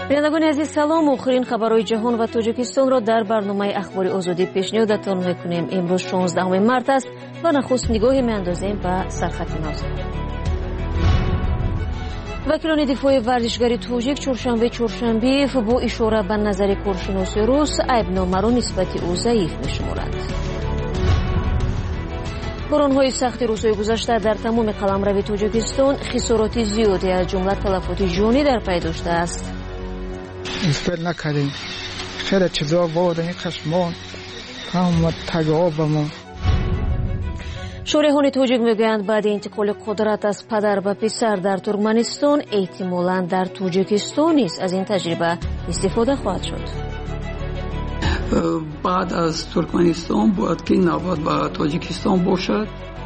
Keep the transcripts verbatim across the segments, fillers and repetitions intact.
بینندگان عزیز سلام. آخرین خبرهای جهان و تاجیکستان را در برنامه اخبار آزادی پیشنهادتان میکنیم. امروز شانزدهم مارس است و نخست نگاهی میاندازیم به سرخط موضوع. وکیلان دفاع ورزشگری تاجیک چهارشنبه چهارشنبه با اشاره به نظر کارشناسی روس عیبنامه را نسبت او ضعیف میشمارند. باران‌های سخت روزهای گذشته در تمام قلمرو تاجیکستان خسارات زیادی از جمله تلفات جانی در پی داشته است. استفاده نکردیم. خیلی چیزا بود این خشمان تمام تگابم. شارحان تاجیک میگویند بعد انتقال قدرت از پدر به پسر در ترکمنستان احتمالاً در تاجیکستان نیز از این تجربه استفاده خواهد شد. بعد از ترکمنستان باید که نوبت به تاجیکستان باشد.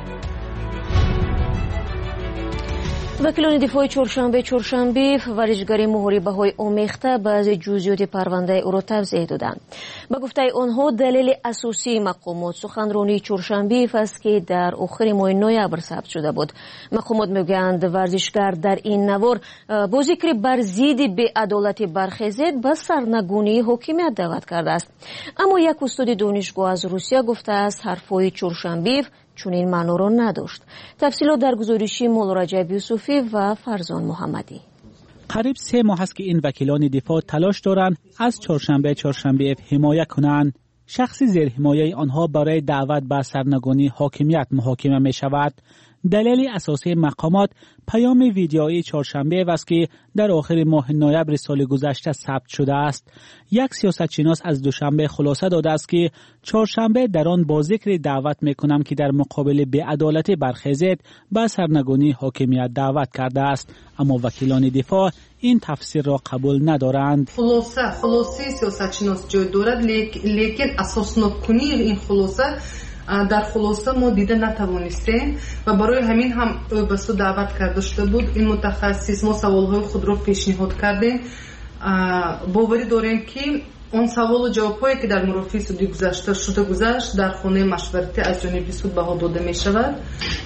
وکیلان دفاع چهارشنبه چهارشنبه ورزشگری محاربه‌های آمیخته بعض جزئیات پرونده او را توضیح دادند. به گفته آنها دلیل اساسی مقامات سخنرانی چهارشنبه است که در آخر ماه نوامبر ثبت شده بود. مقامات میگویند ورزشگر در این نوار با ذکر بر ضد بی‌عدالت برخیزد به سرنگونی حاکمیت دعوت کرده است. اما یک استاد دانشگاه از روسیه گفته است حرفهای چهارشنبه چون این معنا را نداشت. تفصیلات در گزارشی مولا رجب یوسفی و فرزان محمدی. قریب سه ماه است که این وکیلان دفاع تلاش دارند از چهارشنبه چهارشنبه حمایت کنند. شخصی زیر حمایه آنها برای دعوت به سرنگونی حاکمیت محاکمه می شود. دلیل اساسی مقامات پیام ویدیویی چهارشنبه است که در آخر ماه نوامبر سال گذشته ثبت شده است. یک سیاستشناس از دوشنبه خلاصه داده است که چهارشنبه در آن با ذکر دعوت میکنم که در مقابل بی‌عدالتی برخیزد به سرنگونی حاکمیت دعوت کرده است، اما وکیلان دفاع این تفسیر را قبول ندارند. خلاصه خلاصه سیاستشناس جای دارد، لیکن اساس نکنی این خلاصه در خلاصه ما دیده نتوانستیم و برای همین هم به سو دعوت کرده شده بود. این متخصص ما سوالهای خود را پیشنهاد کردیم. باوری داریم که اون سوال و جوابهایی که در مرافع سودی گذشته شده گذشت در خانه مشورتی از جانب سود بها داده می شود.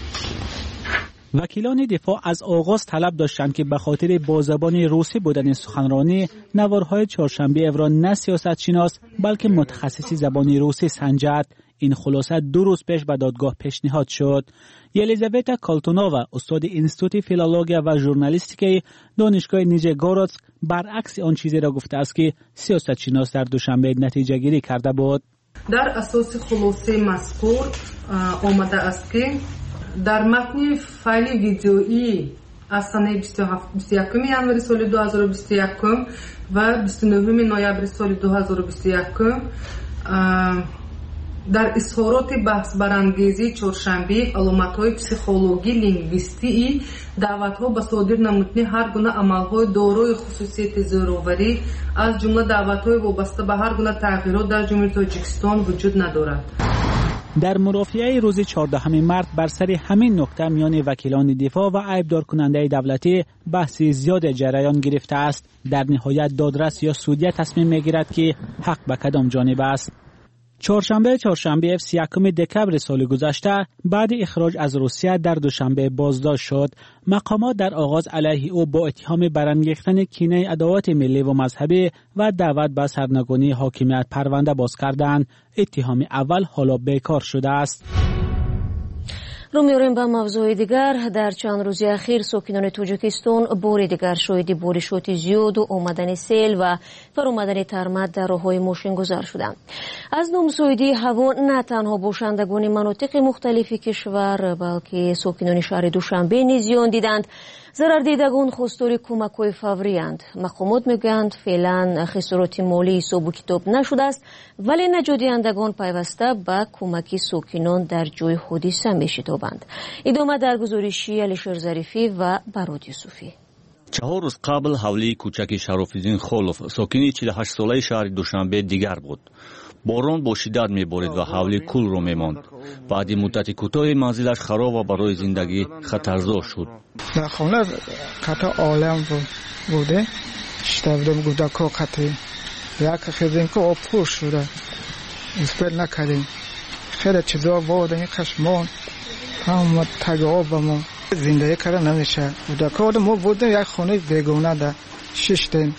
وکیلان دفاع از آغاز طلب داشتند که به خاطر با زبان روسی بودن سخنرانی نوارهای چهارشنبه را نه سیاستشناس بلکه متخصص زبان روسی سنجد. این خلاصه دو روز پیش به دادگاه پیشنهاد شد. یلیزاوتا کالتونووا استاد انستیتوت فیلولوژی و ژورنالیستیک دانشگاه نیژگورودسک برعکس آن چیزی را گفته است که سیاستشناس در دوشنبه نتیجه گیری کرده بود. در اساس خلاصه مذکور آمده است که در متن فایل ویدیویی از سال بیست و هفت بیست و یک ژانویه سال دو هزار و بیست و یک و بیست و نه نوامبر سال دو هزار و بیست و یک در اظهارات بحث برانگیزی چهارشنبه علامت‌های پسیخولوژی لینگویستی دعوت‌ها به صادر نمودن هر گونه عمل‌های دارای خصوصیت زوراوری از جمله دعوت‌های وابسته به هر گونه تغییرات در جمهوری تاجیکستان وجود ندارد. در مرافعه روز چهاردهم مارس بر سر همین نکته میان وکیلان دفاع و عیبدار کننده دولتی بحثی زیاد جریان گرفته است. در نهایت دادرس یا سودیه تصمیم میگیرد که حق به کدام جانب است. چهارشنبه چهارشنبه سی و یک دکمبر سال گذشته بعد اخراج از روسیه در دوشنبه بازداشت شد. مقامات در آغاز علیه او با اتهام برانگیختن کینه عداوت ملی و مذهبی و دعوت به سرنگونی حاکمیت پرونده باز کردند. اتهام اول حالا بیکار شده است. رو می‌ریم به موضوع دیگر. در چند روز اخیر ساکنان تاجیکستان بار دیگر شاهد بارشات زیاد و آمدن سیل و فرآمدن ترمت در راه‌های ماشین‌گذار شدند. از نامزدی هوا نه تنها باشندگان مناطق مختلف کشور بلکه ساکنان شهر دوشنبه نیز زیان دیدند. ضرر دیدگان خواستار کمک‌های فوری‌اند. مقامات میگویند فعلا خسارات مالی حساب و کتاب نشده است، ولی نجات دهندگان پیوسته به کمک ساکنان در جای حادثه می‌شتابند. ادامه در گزارشی علیشر ظریفی و براد یوسفی. چهار روز قبل حولی کوچک شراف‌الدین خولوف ساکنی چهل و هشت ساله شهر دوشنبه دیگر بود. باران با شدت می‌بارید و حولی کل رو می‌ماند. بعد مدت کوتاه منزلش خراب و برای زندگی خطرزا شد. در خانه قطع عالم بوده. شتابدم گفته که قطع یک خیزین که آب پوش شده. استفاده نکردیم. خیلی چیزا بود این خشمان تمام تگ آب ما زندگی کردن نمیشه. بوده که ما بودیم یک خانه بیگونه ده شش تن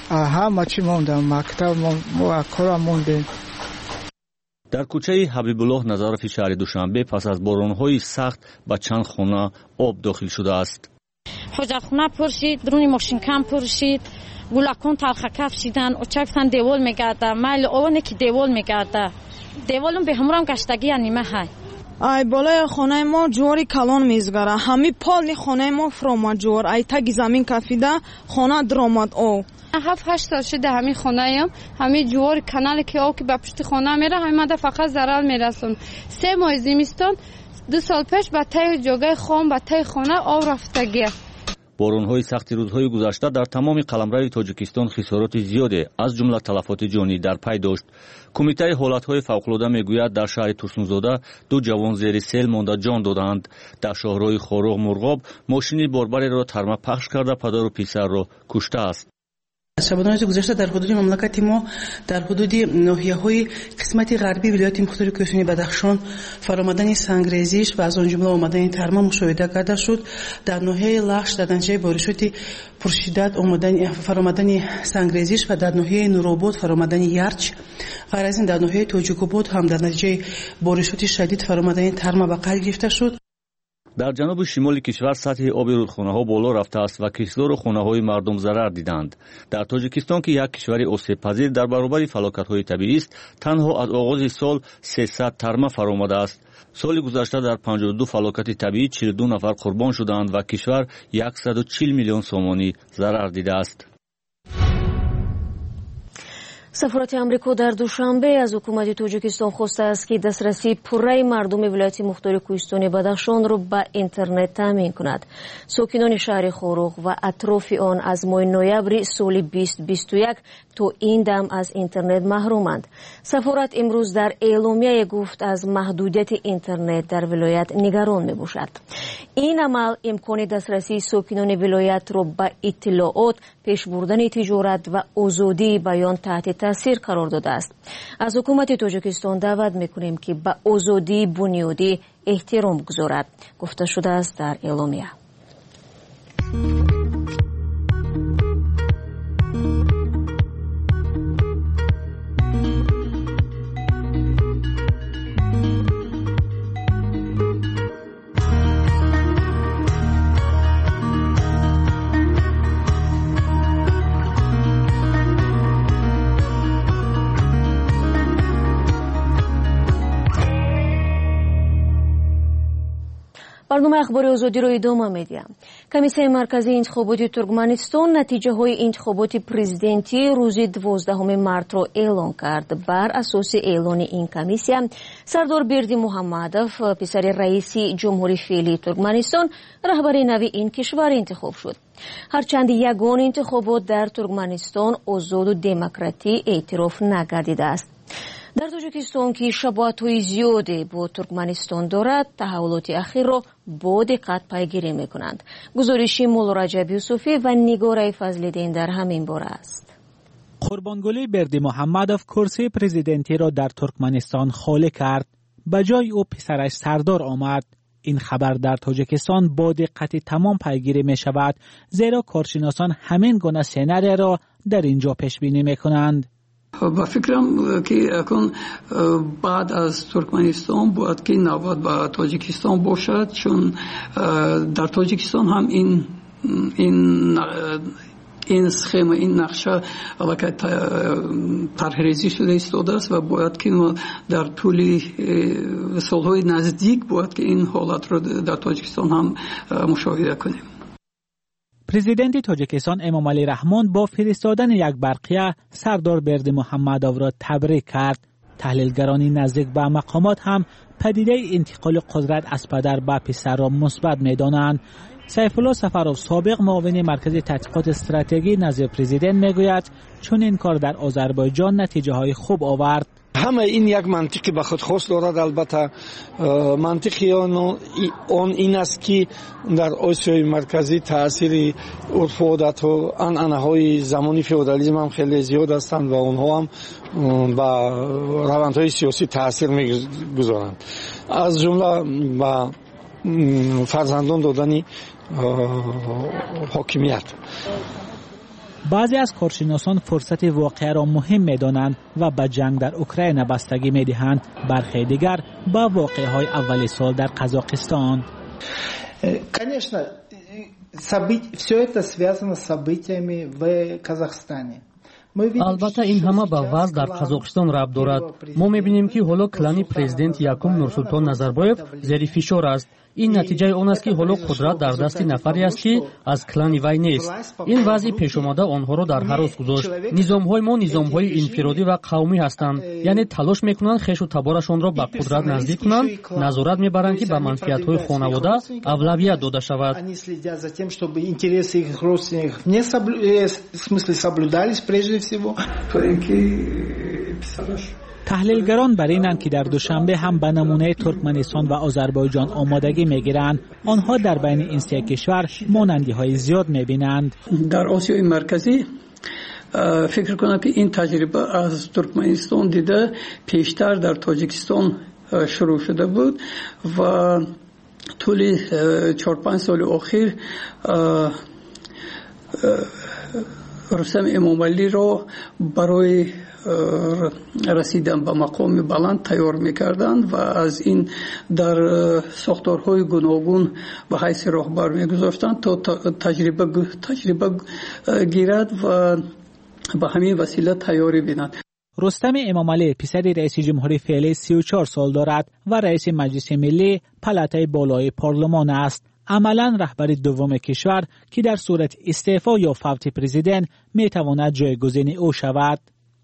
همه چی موندم، مکتب و کارم موندیم. در کوچه حبیبالله نظرفی شهر دوشنبه پس از باران‌های سخت به چند خانه آب داخل شده است. حجر خونه پر شد، درون ماشین کم پر شد، گلکان تلخ کف شدن، اوچکتن دیوال میگرده، مایل آونه که دیوال میگرده، دیوالم به همرام گشتگی نیمه های. ای بالای خانه ما جواری کلان میزگره، همی پالی خانه ما فرامد جوار، ای تگی زمین کفیده خانه درامد او. هفت هشت سال شده همین خانه ایم، همین جوار کانال که آب که به پشت خانه میره، همین مده فقط ضرر میرسون. سه ماه زمستان دو سال پیش به ته جاگه خام به ته خانه آب رفتگی. باران‌های سخت روزهای گذشته در تمام قلمرو تاجیکستان خسارات زیادی از جمله تلفات جانی در پی داشت. کمیته حالت‌های فوق‌العاده میگوید در شهر ترسونزاده دو جوان زیر سیل مانده جان دادند. در شهرهای خاروغ مرغاب ماشینی باربری را ترمه پخش کرده پدر و پسر را کشته است. شبانه روز گذشته در حدود مملکت ما در حدود ناحیه‌های قسمت غربی ولایت مختار کوهستانی بدخشان فرآمدن سنگریزش و از آن جمله آمدن ترما مشاهده کرده شد. در ناحیه لخش در نتیجه بارشات پرشدت آمدن فرآمدن سنگریزش و در ناحیه نورآباد فرآمدن یرچ. غیر از این در ناحیه تاجیک‌آباد هم در نتیجه بارشات شدید فرآمدن ترما به قید گرفته شد. در جنوب شمال کشور سطح آب رودخانه‌ها بالا رفته است و کشتزار و خانه‌های مردم ضرر دیدند. در تاجیکستان که یک کشور آسیب پذیر در برابر فلاکت‌های طبیعی است، تنها از آغاز سال سیصد ترمه فرآمده است. سال گذشته در پنجاه و دو فلاکت طبیعی چهل و دو نفر قربان شدند و کشور صد و چهل میلیون سومانی ضرر دیده است. سفارت امریکا در دوشنبه از حکومت تاجیکستان خواسته است که دسترسی پررأی مردم ولایت مختار کوهستانی بدخشان را به اینترنت تامین کند. ساکنان شهر خاروغ و اطراف آن از ماه نوامبر سال بیست بیست و یک تا این دم از اینترنت محرومند. سفارت امروز در اعلامیه گفت از محدودیت اینترنت در ولایت نگران می باشد. این عمل امکان دسترسی ساکنان ولایت را به اطلاعات، پیش بردن تجارت و آزادی بیان تحت تاثیر قرار داده است. از حکومت تاجیکستان دعوت میکنیم که به آزادی بنیادی احترام گذارد، گفته شده است در اعلامیه. برنامه اخبار آزادی را ادامه می‌دهیم. کمیسیون مرکزی انتخابات ترکمنستان نتیجه های انتخابات پرزیدنتی روز دوازدهم مارس را اعلام کرد. بر اساس اعلان این کمیسیون، سردار بردی محمدوف پسر رئیس جمهوری فعلی ترکمنستان رهبر نوی این کشور انتخاب شد. هرچند یگان انتخابات در ترکمنستان آزاد و دموکراتی اعتراف نگردیده است. در تاجیکستان که شباهت‌های زیادی با ترکمنستان دارد، تحولات اخیر را با دقت پیگیری می‌کنند. گزارشی مولا رجب یوسفی و نگار فضل‌الدین در همین باره است. قربانگلی بردی محمدوف کرسی پرزیدنتی را در ترکمنستان خالی کرد. به جای او پسرش سردار آمد. این خبر در تاجیکستان با دقت تمام پیگیری می‌شود، زیرا کارشناسان همین گونه سناریو را در اینجا پیش بینی می‌کنند. با فکرم که اکنون بعد از ترکمنستان باید که نوبت به تاجیکستان باشد، چون در تاجیکستان هم این این این سخم این نقشه علاقه طرحریزی شده ایستاده است و باید که در طول سالهای نزدیک باید که این حالت را در تاجیکستان هم مشاهده کنیم. پرزیدنت تاجیکستان امام علی رحمان با فرستادن یک برقیه سردار بردی محمدوف را تبریک کرد. تحلیلگران نزدیک به مقامات هم پدیده انتقال قدرت از پدر به پسر را مثبت می‌دانند. سیف الله سفروف سابق معاون مرکز تحقیقات استراتژی نظر پرزیدنت میگوید چون این کار در آذربایجان نتیجه های خوب آورد. همه این یک منطقی به خود خاص دارد. البته منطقی آن این است که در آسیای مرکزی تاثیر عرف و عادت و عنعنه‌های زمانی فئودالیسم هم خیلی زیاد هستند و آنها هم به روندهای سیاسی تاثیر میگذارند، از جمله به فرزندان دادن حاکمیت. بعضی از کارشناسان فرصت واقعه را مهم می‌دانند و به جنگ در اوکراین بستگی می‌دهند. برخی دیگر با واقعه‌های اول سال در قزاقستان. Конечно, события, все это связано с событиями в Казахстане. البته این همه به وضع در قزاقستان ربط دارد. ما می‌بینیم که حالا کلانی پرزیدنت یکم نورسولطان نظربایف زیر فشار است. این نتیجه آن است که حالا قدرت در دست نفری است که از کلان وی نیست. این وضع پیش آمده آنها را در هراس گذاشت. نظام‌های ما نظام‌های انفرادی و قومی هستند، یعنی تلاش می‌کنند خویش و تبارشان را به قدرت نزدیک کنند، نظارت می‌برند که به منفعت‌های خانواده اولویت داده شود. تحلیلگران بر اینند که در دوشنبه هم به نمونه ترکمنستان و آذربایجان آمادگی میگیرند. آنها در بین این سه کشور مانندی‌های زیاد میبینند. در آسیای مرکزی فکر کنم که این تجربه از ترکمنستان دیده پیشتر در تاجیکستان شروع شده بود و طول چهار پنج سال اخیر رستم امامعلی را برای رسیدن به مقام بلند تیار میکردند و از این در ساختارهای گوناگون به حیث راهبر میگذاشتند تا تجربه تجربه گیرد و به همین وسیله تیاری بیند. رستم امامعلی پسر رئیس جمهوری فعلی سی و چهار سال دارد و رئیس مجلس ملی پلاتای بالای پارلمان است. عملاً رهبر دوم کشور که در صورت استعفا یا فوت پرزیدنت میتواند جایگزین او شود.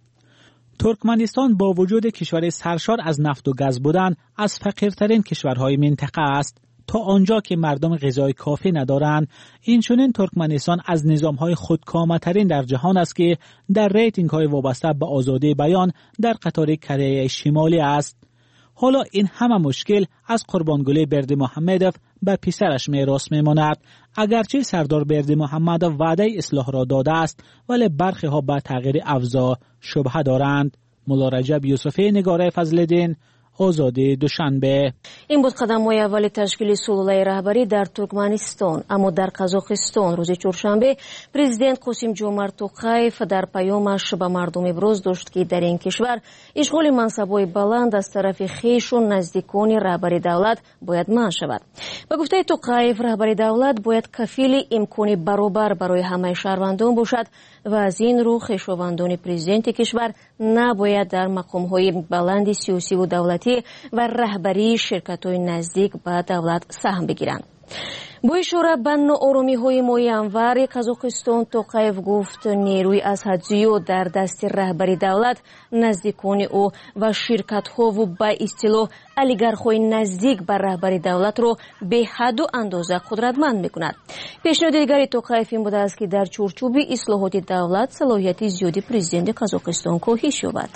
ترکمنستان با وجود کشور سرشار از نفت و گاز بودن از فقیرترین کشورهای منطقه است. تا آنجا که مردم غذای کافی ندارند، اینچنین ترکمنستان از نظامهای خودکامه‌ترین در جهان است که در ریتینگ‌های وابسته به آزادی بیان در قطار کره شمالی است. حالا این همه مشکل از قربانگلی بردیمحمدوف به پسرش میراث میماند. اگرچه سردار بردیمحمدوف وعده اصلاح را داده است، ولی برخی ها به تغییر افزا شبهه دارند. مولا رجب یوسفی، نگاره فضل‌الدین، آزادی دوشنبه. این بود قدم‌های اول تشکیل سلوله رهبری در ترکمنستان. اما در قزاقستان روز چهارشنبه پرزیدنت قاسم جومرت توقایف در پیامش به مردم ابراز داشت که در این کشور اشغال منصب‌های بلند از طرف خویش و نزدیکان رهبری دولت باید منع شود. به گفته توقایف، رهبری دولت باید کفیل امکان برابر برای همه شهروندان باشد و از این رو خویشاوندان پرزیدنت کشور نباید در مقام‌های بلند سیاسی و دولتی و رهبری شرکت‌های نزدیک به دولت سهم بگیرند. با اشاره به ناآرامی‌های ماهی انور قزاقستان، توقایف گفت نیروی از حد زیاد در دست رهبری دولت، نزدیکان او و شرکت‌ها و به اصطلاح اولیگارخ‌های نزدیک به رهبری دولت را به حد و اندازه قدرتمند می‌کند. پیشنهاد دیگری توقایف این بوده است که در چارچوب اصلاحات دولت صلاحیت زیادی پرزیدنت قزاقستان کاهش یابد.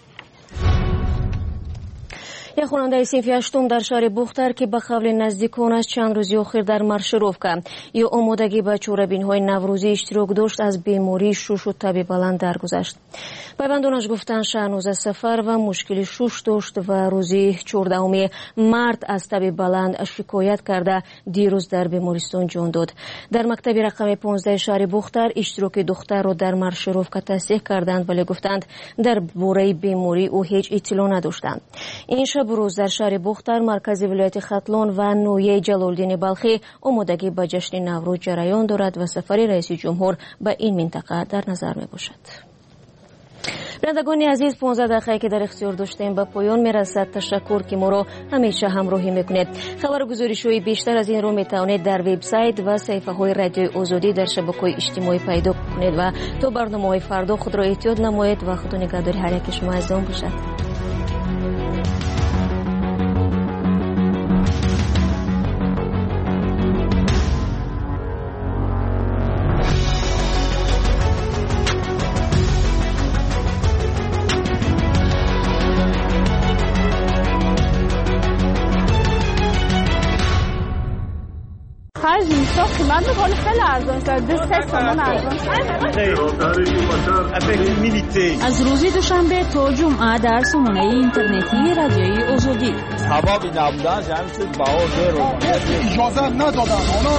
یک خواننده صنف هشتم در شهر بختر که به قول نزدیکانش چند روزی اخیر در مارشروفکا یا آمادگی به چوربین‌های نوروزی اشتراک داشت، از بیماری شوش و تب بلند درگذشت. پیوندانش گفتند شهرنوز سفر و مشکل شوش داشت و روزی چهاردهم مارس از تب بلند شکایت کرده دیروز در بیمارستان جان داد. در مکتب رقم پانزده شهر بختر اشتراک دختر را در مارشروفکا تصدیق کردند، ولی گفتند در باره بیماری او هیچ اطلاع نداشتند. این شب روز در شهر بختر مرکز ولایت ختلان و نویه جلالدین بلخی آمادگی به جشن نوروز جریان دارد و سفر رئیس جمهور به این منطقه در نظر می باشد. بینندگان عزیز، پانزده دقیقه که در اختیار داشتیم به پایان می رسد. تشکر که ما را همیشه همراهی میکنید. خبر و گزارش‌های بیشتر از این رو می توانید در وبسایت و صفحه های رادیو آزادی در شبکه‌های اجتماعی پیدا کنید و تا برنامه‌های فردا خود را احتیاط نمایید و خدا نگهدار هر یک شما عزیزان باشد. من می‌کنم خیلی ارزان شد. دو سه تومن ارزان شد. از روز دوشنبه تا جمعه در سامانه اینترنتی رادیوی آزادی. سبب نبودن همین چیز باور رو اجازه ندادن. اونا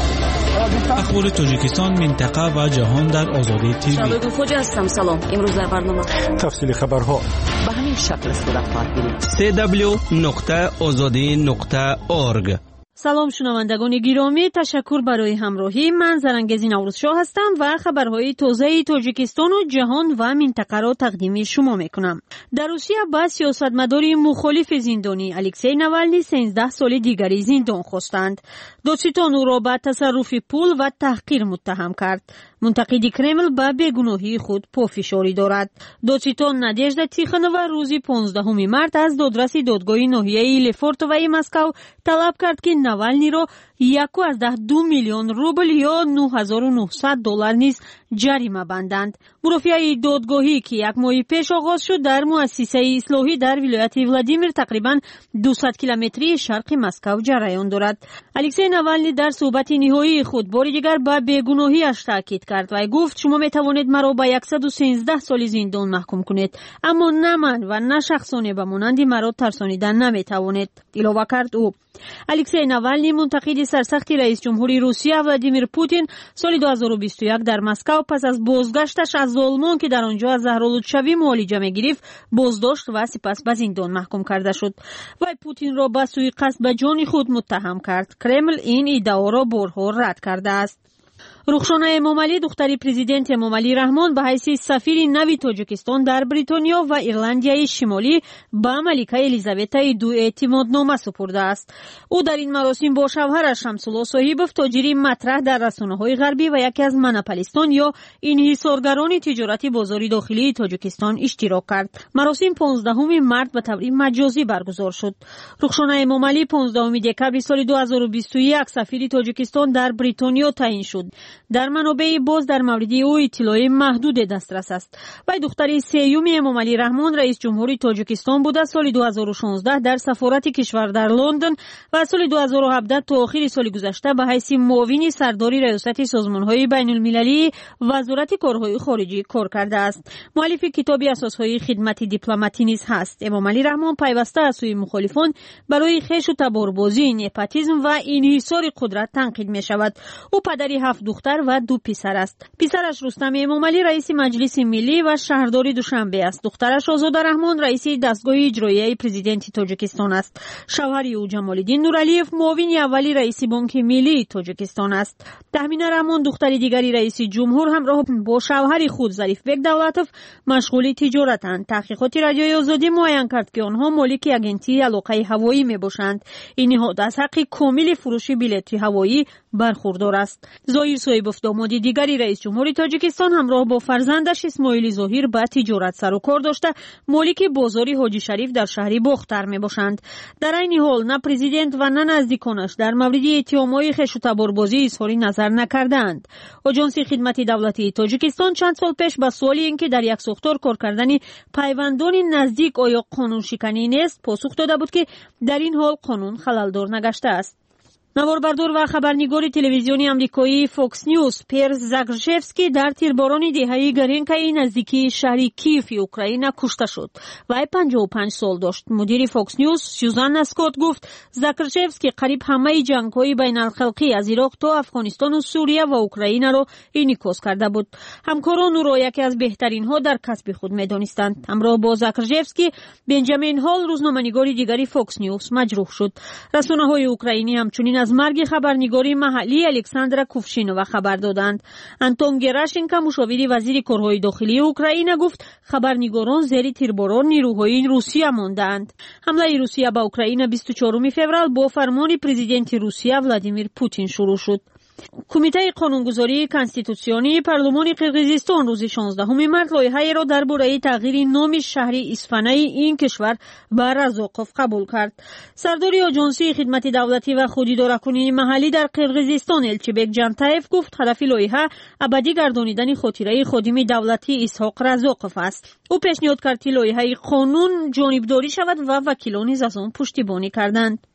اخبار تاجیکستان، منطقه و جهان در آزادی تیوی. شادو فوجی هستم. سلام. امروز در برنامه تفصیل خبرها به همین شکل صورت خواهد گرفت. دبلیو دبلیو دبلیو نقطه آزادی نقطه اورگ. سلام شنوندگان گرامی، تشکر برای همراهی. من زرنگزی نوروزشاه هستم و خبرهای تازه تاجیکستان و جهان و منطقه را تقدیم شما میکنم. در روسیه با سیاستمدار مخالف زندانی الکسی نوالنی سیزده سال دیگری زندان خواستند. دادستان او را به تصرف پول و تحقیر متهم کرد. منتقد کرمل به بیگناهی خود پافشاری دارد. دادستان نادژدا تیخانووا روز پانزدهم مارس از دادرس دادگاه ناحیه لفورتوای مسکو طلب کرد که نوالنی را یک و از ده دو میلیون روبل یا نه هزار و نهصد دلار نیز جریمه بندند. مرافعه دادگاهی که یک ماه پیش آغاز شد در مؤسسه اصلاحی در ولایت ولادیمیر تقریبا دویست کیلومتری شرق مسکو جریان دارد. الکسی نوالنی در صحبت نهایی خود بار دیگر به بیگناهی‌اش تاکید کرد و گفت شما می توانید مرا به صد و سیزده سال زندان محکوم کنید، اما نه من و نه شخصانی به مانند مرا ترسانیدن نمی توانید. علاوه کرد او. الکسی نوالنی منتقد سرسخت رئیس جمهوری روسیه ولادیمیر پوتین سال دو هزار و بیست و یک در مسکو پس از بازگشتش از آلمان که در آنجا از زهرآلودشوی معالجه می‌گرفت بازداشت و سپس به زندان محکوم کرده شد. وی پوتین را به سوءقصد به جان خود متهم کرد. کرمل این ادعا را بارها رد کرده است. رخشانه امامعلی دختر پرزیدنت امامعلی رحمان به حیث سفیر نو تاجیکستان در بریتانیا و ایرلندیای شمالی به ملکه الیزابت دو اعتمادنامه سپرده است. او در این مراسم با شوهرش شمس‌الله صاحبوف تاجری مطرح در رسانه‌های غربی و یکی از مناپلیستان یا انحصارگران تجارتی بازار داخلی تاجیکستان اشتراک کرد. مراسم پانزدهم مارس به طور مجازی برگزار شد. رخشانه امامعلی پانزدهم دکمبر سال دو هزار و بیست و یک سفیر تاجیکستان در بریتانیا تعیین شد. در منابع باز در مورد او اطلاع محدود دسترس است. وی دختر سیوم امامعلی رحمان رئیس جمهوری تاجیکستان بوده. سال دو هزار و شانزده در سفارت کشور در لندن و سال دو هزار و هفده تا آخر سال گذشته به حیث معاون سردار ریاست سازمان‌های بین‌المللی وزارت کارهای خارجی کار کرده است. مؤلف کتاب اساس‌های خدمت دیپلماتی نیز هست. امامعلی رحمان پیوسته از سوی مخالفان برای خیش و تباربازی، نپاتیسم و انحصار قدرت تنقید می‌شود. او پدری هفت دختر و دو پسر است. پسرش رستم امامعلی رئیس مجلس ملی و شهردار دوشنبه است. دخترش آزاده رحمان رئیس دستگاه اجرایی پرزیدنت تاجیکستان است. شوهر او جمال‌الدین نورعلیف معاون اولی رئیس بانک ملی تاجیکستان است. تهمینه رحمان دختر دیگری رئیس جمهور همراه با شوهر خود ظریف بک دولتوف مشغول تجارتند. تحقیقات رادیوی آزادی معین کرد که آنها مالک اگنسی علاقه هوایی میباشند. این نهاد از حق کامل فروش بلیط هوایی برخوردار است. ظاهر صاحبوف داماد دیگری رئیس جمهوری تاجیکستان همراه با فرزندش اسماعیل ظاهر با تجارت سر و کار داشته مالک بازاری حاجی شریف در شهر بختر میباشند. در این حال نه پرزیدنت و نه نزدیکانش در مورد اتهامات خیش و تباربازی اظهار نظر نکردند. آژانس خدمت دولتی تاجیکستان چند سال پیش به سوال اینکه در یک ساختار کار کردن پیوندان نزدیک آیا قانون شکنی نیست پاسخ داده بود که در این حال قانون خللدار نگشته است. نواربردار و خبرنگار تلویزیونی آمریکایی فوکس نیوز پیر زاگرژفسکی در تیرباران دهه گرینکای نزدیکی شهر کیف اوکراین کشته شد. وی پنجاه و پنج سال داشت. مدیر فوکس نیوز سوزان اسکات گفت زاگرژفسکی قریب همه جنگ‌های بین‌الخلقی از عراق تا افغانستان و سوریه و اوکراین را انعکاس کرده بود. همکاران او را یکی از بهترین ها در کسب خود می‌دانستند. همراه با زاگرژفسکی بنجامین هال روزنامه‌نگار دیگری فوکس نیوز مجروح شد. رسانه‌های اوکراینی همچنین از مرگ خبرنگاری محلی الکساندرا کوفشینووا خبر دادند. آنتون گراشنکو مشاور وزیر کارهای داخلی اوکراین گفت خبرنگاران زیر تیرباران نیروهای روسیه ماندند. حمله روسیه به اوکراین بیست و چهارم فوریه با فرمان پرزیدنت روسیه ولادیمیر پوتین شروع شد. کمیته قانونگذاری کنستیتوسیونی پارلمان قرقیزستان روز شانزدهم مارس لایحه‌ای را درباره تغییر نام شهر اصفهان این کشور به رزاقوف قبول کرد. سردار آژانس خدمت دولتی و خوداداره‌کنی محلی در قرقیزستان الچیبک جانتایف گفت هدف لایحه ابدی گردانیدن خاطره خادم دولتی اسحاق رزاقوف است. او پیشنهاد کرد که لایحه قانون جانبداری شود و وکیلان از آن پشتیبانی کردند.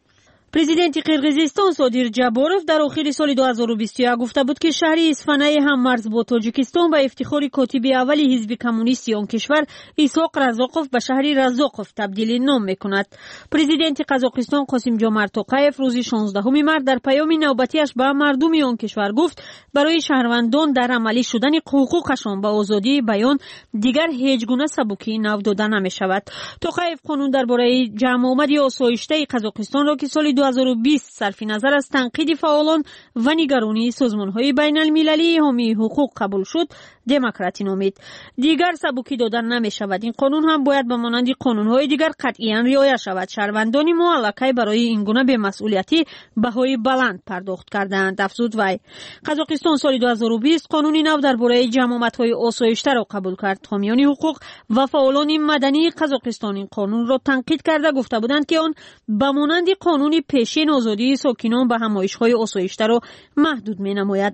президенти қирғизистон Содир Ҷаборов дар охири соли ду ҳазору бисту як гуфта буд ки шаҳри Исфанае ҳам марз бо Тоҷикистон ба ифтихори котиби аввали ҳизби коммунисти он кишвар Исҳоқ Разоқов ба шаҳри Разоқов табдили ном мекунад. Президенти Қазоқистон Қосимҷомарт Тоқаев рӯзи шонздаҳуми март дар паёми навбатиаш ба мардуми он кишвар гуфт барои шаҳрвандон дар амалӣ шудани ҳуқуқашон ба озодии баён дигар ҳеҷ гуна сабукӣ нав дода намешавад. Тоқаев қонун дар бораи ҷамъомади осоиштаи Қазоқистонро ки соли ду ҳазору бист сарфи назар аз танқиди фаъолон ва нигаронии созмонҳои байналмилалии ҳомии ҳуқуқ қабул шуд, демократӣ номид. Дигар сабукӣ дода намешавад. Ин қонун ҳам бояд ба монанди қонунҳои дигар қатъиян риоя шавад. Шаҳрвандони мо аллакай барои ин гуна бемасъулиятӣ баҳои баланд пардохт кардаанд, афзуд вай. Қазоқистон соли ду ҳазору бист қонуни нав дар бораи ҷамъоматҳои осоиштаро қабул кард. ҳомиёни ҳуқуқ ва фаъолони мадании Қазоқистон ин қонунро танқид карда гуфта буданд ки он ба монанди қонуни пешин озодии сокинон ба ҳамоишҳои осоиштаро маҳдуд менамояд.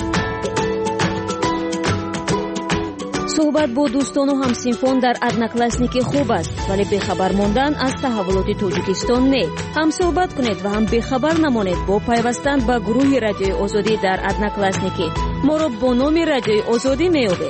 суҳбат бо дӯстону ҳамсинфон дар одноклассники хуб аст, вале бехабар мондан аз таҳаввулоти Тоҷикистон не. ҳам суҳбат кунед ва ҳам бехабар намонед бо пайвастан ба гурӯҳи Радиои Озодӣ дар одноклассники. моро бо номи Радиои Озодӣ меёбед.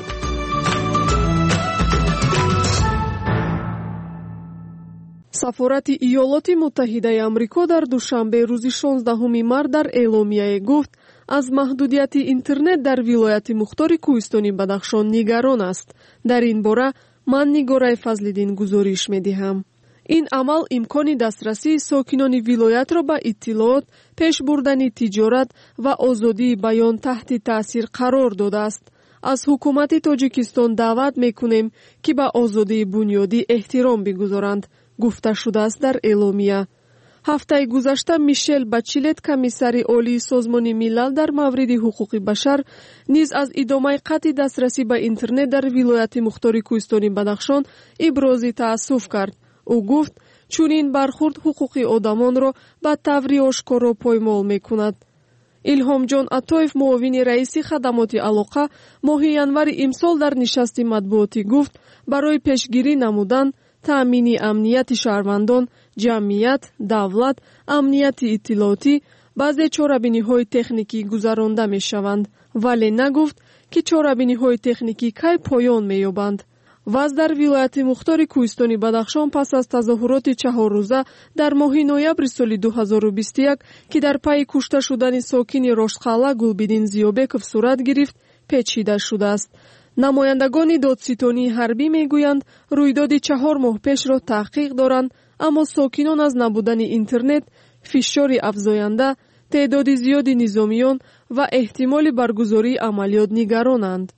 сафорати Иёлоти Муттаҳидаи Амрико дар душанбе рӯзи шонздаҳуми март дар эъломияе гуфт аз маҳдудияти интернет дар вилояти Мухтори Кӯҳистони Бадахшон нигарон аст. дар ин бора ман Нигораи Фазлиддин гузориш медиҳам. ин амал имкони дастрасии сокинони вилоятро ба иттилоот, пеш бурдани тиҷорат ва озодии баён таҳти таъсир қарор додааст. аз ҳукумати Тоҷикистон даъват мекунем ки ба озодии бунёдӣ эҳтиром бигузоранд, гуфта шудааст дар эъломия. ҳафтаи гузашта Мишел Бачилет, комиссари олии Созмони милал дар мавриди ҳуқуқи башар, низ аз идомаи қатъи дастрасӣ ба интернет дар вилояти Мухтори Кӯҳистони Бадахшон ибрози таассуф кард. ӯ гуфт чунин бархурд ҳуқуқи одамонро ба таври ошкоро поймол мекунад. Илҳомҷон Атоев, муовини раиси хадамоти алоқа, моҳи январи имсол дар нишасти матбуотӣ гуфт барои пешгирӣ намудан, таъмини амнияти шаҳрвандон, ҷамъият, давлат, амнияти иттилоотӣ баъзе чорабиниҳои техникӣ гузаронда мешаванд, вале нагуфт ки чорабиниҳои техникӣ кай поён меёбанд. ваз дар вилояти Мухтори Кӯҳистони Бадахшон пас аз тазоҳуроти чаҳоррӯза дар моҳи ноябри соли ду ҳазору бисту як ки дар пайи кушта шудани сокини Рошдқалъа Гулбидин Зиёбеков сурат гирифт, печида шудааст. намояндагони додситонии ҳарбӣ мегӯянд рӯйдоди чаҳор моҳ пешро таҳқиқ доранд, аммо сокинон аз набудани интернет, фишори афзоянда, теъдоди зиёди низомиён ва эҳтимоли баргузории амалиёт нигаронанд.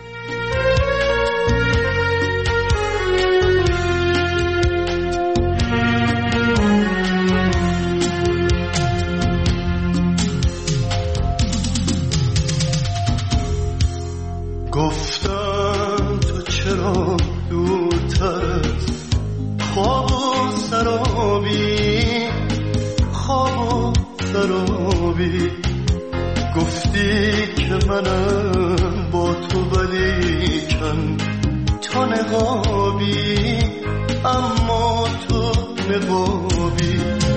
گفتم تو چرا دورتر از خواب و سرابی خواب و سرابی گفتی که منم با تو ولیکن تو نقابی اما تو نقابی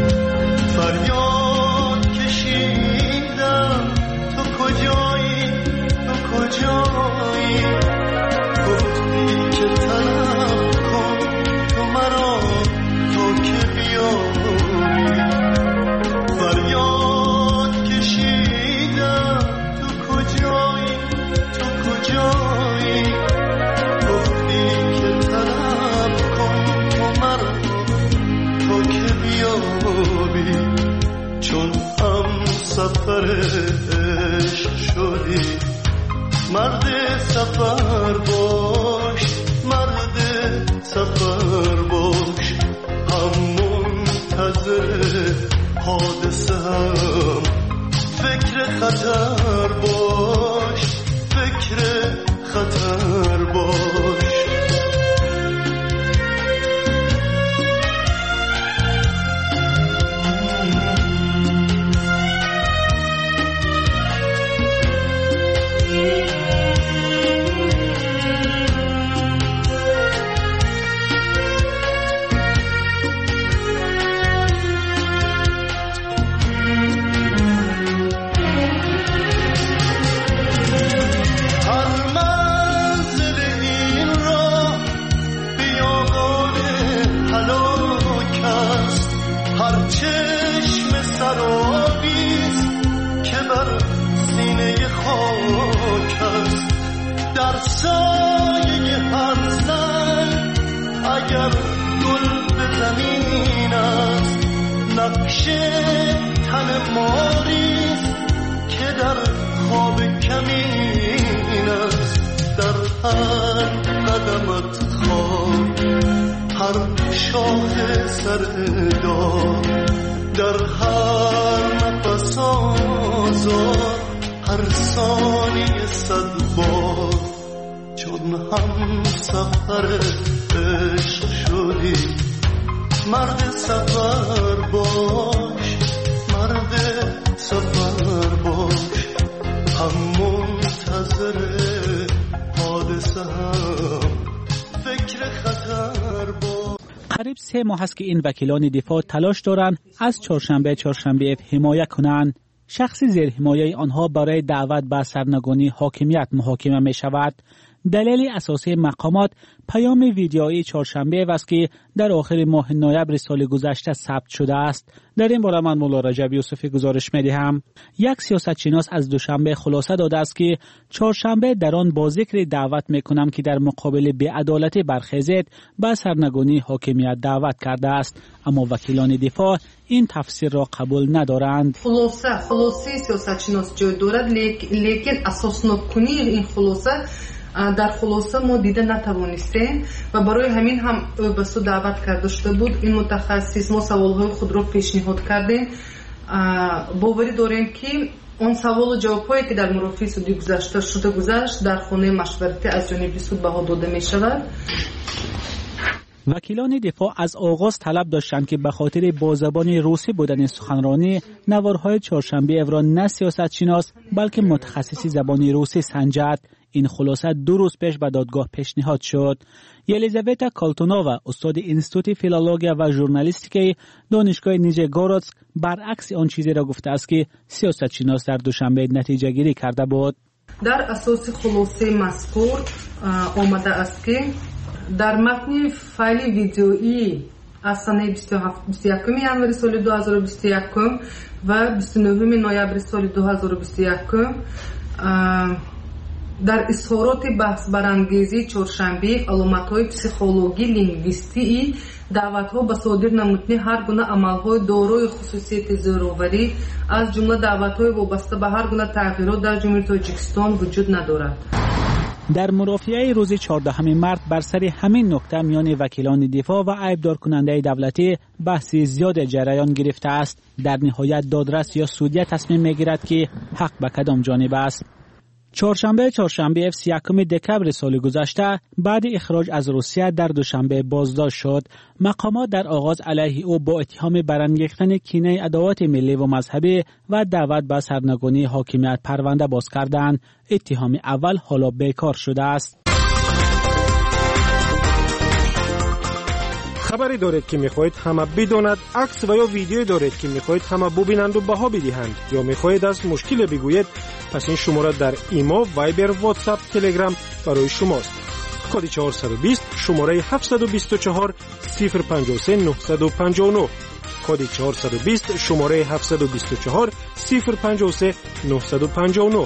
فریاد کشیدم تو کجایی تو کجایی گفتی که طلب کن تو مرا تا که بیایی فریاد کشیدم تو کجایی تو کجایی گفتی که طلب کن تو مرا تا که بیایی چون هم سفر عشق شدی مرد سفر باش مرد سفر باش هم منتظر حادثه هم فکر خطر باش فکر خطر باش خاک است در سایه هر سنگ اگر گل به زمین است نقش تن ماریست که در خواب کمین است در هر قدمت خواب هر شاخ سردار در هر نفس آزار هر ثانیه صد بار چون هم سفر عشق شدی مرد سفر باش مرد سفر باش هم منتظر حادثه هم فکر خطر باش. قریب سه ماه است که این وکیلان دفاع تلاش دارند از چهارشنبه چهارشنبه حمایت کنند. شخصی زیر حمایه آنها برای دعوت به سرنگونی حاکمیت محاکمه می شود. دلیل اساسی مقامات پیام ویدیویی چهارشنبه است که در آخر ماه نوامبر سال گذشته ثبت شده است. در این باره من مولا رجب یوسفی گزارش می دهم. یک سیاستشناس از دوشنبه خلاصه داده است که چهارشنبه در آن با ذکر دعوت می کنم که در مقابل بی‌عدالتی برخیزید به سرنگونی حاکمیت دعوت کرده است، اما وکیلان دفاع این تفسیر را قبول ندارند. خلاصه خلاصه سیاستشناس جای دارد، لیکن اساس نکنی این خلاصه در خلاصه ما دیده نتوانستیم و برای همین هم به سو دعوت کرده شده بود. این متخصص ما سوالهای خود را پیشنهاد کردیم. باوری داریم که اون سوال و جوابهایی که در مرافعه سودی گذشته شده گذشت در خانه مشورتی از جانب سود بها داده می شود. وکیلان دفاع از آغاز طلب داشتند که به خاطر با زبان روسی بودن سخنرانی نوارهای چهارشنبه را نه سیاستشناس بلکه متخصصی زبان روسی سنجد. این خلاصه دو روز پیش به دادگاه پیشنهاد شد. یلیزاوتا کالتونووا استاد انستیتوت فیلولوژیا و ژورنالیستیک دانشگاه نیژگورودسک برعکس آن چیزی را گفته است که سیاستشناس در دوشنبه نتیجه گیری کرده بود. در اساس خلاصه مذکور آمده است که در متن فایل ویدیویی از سال بیست و یکم ژانویه سال دو هزار و بیست و یک و بیست و نهم نوامبر سال دو هزار و بیست و یک در اظهارات بحث برانگیزی چهارشنبه علامت‌های پسیخولوژی لینگویستی دعوت‌ها به صادر نمودن هر گونه عمل‌های دارای خصوصیت زوراوری از جمله دعوت‌های وابسته به هر گونه تغییرات در جمهوری تاجیکستان وجود ندارد. در مرافعه روز چهاردهم مارس بر سر همین نکته میان وکیلان دفاع و عیبدار کننده دولتی بحثی زیاد جریان گرفته است. در نهایت دادرس یا سودیه تصمیم میگیرد که حق به کدام جانب است. چهارشنبه چهارشنبه سی و یکم دکمبر سال گذشته بعد اخراج از روسیه در دوشنبه بازداشت شد. مقامات در آغاز علیه او با اتهام برانگیختن کینه عداوت ملی و مذهبی و دعوت به سرنگونی حاکمیت پرونده باز کردند. اتهام اول حالا بیکار شده است. خبری دارید که میخواهید همه بداند، عکس و یا ویدیو دارید که میخواهید همه ببینند و بها بدهند یا میخواهید از مشکل بگویید، پس این شماره در ایمو، وایبر، واتساپ، تلگرام برای شماست. کد چهارصد و بیست شماره هفتصد و بیست و چهار صفر پنجاه و سه نهصد و پنجاه و نه. کد چهارصد و بیست شماره هفتصد و بیست و چهار صفر پنجاه و سه نهصد و پنجاه و نه.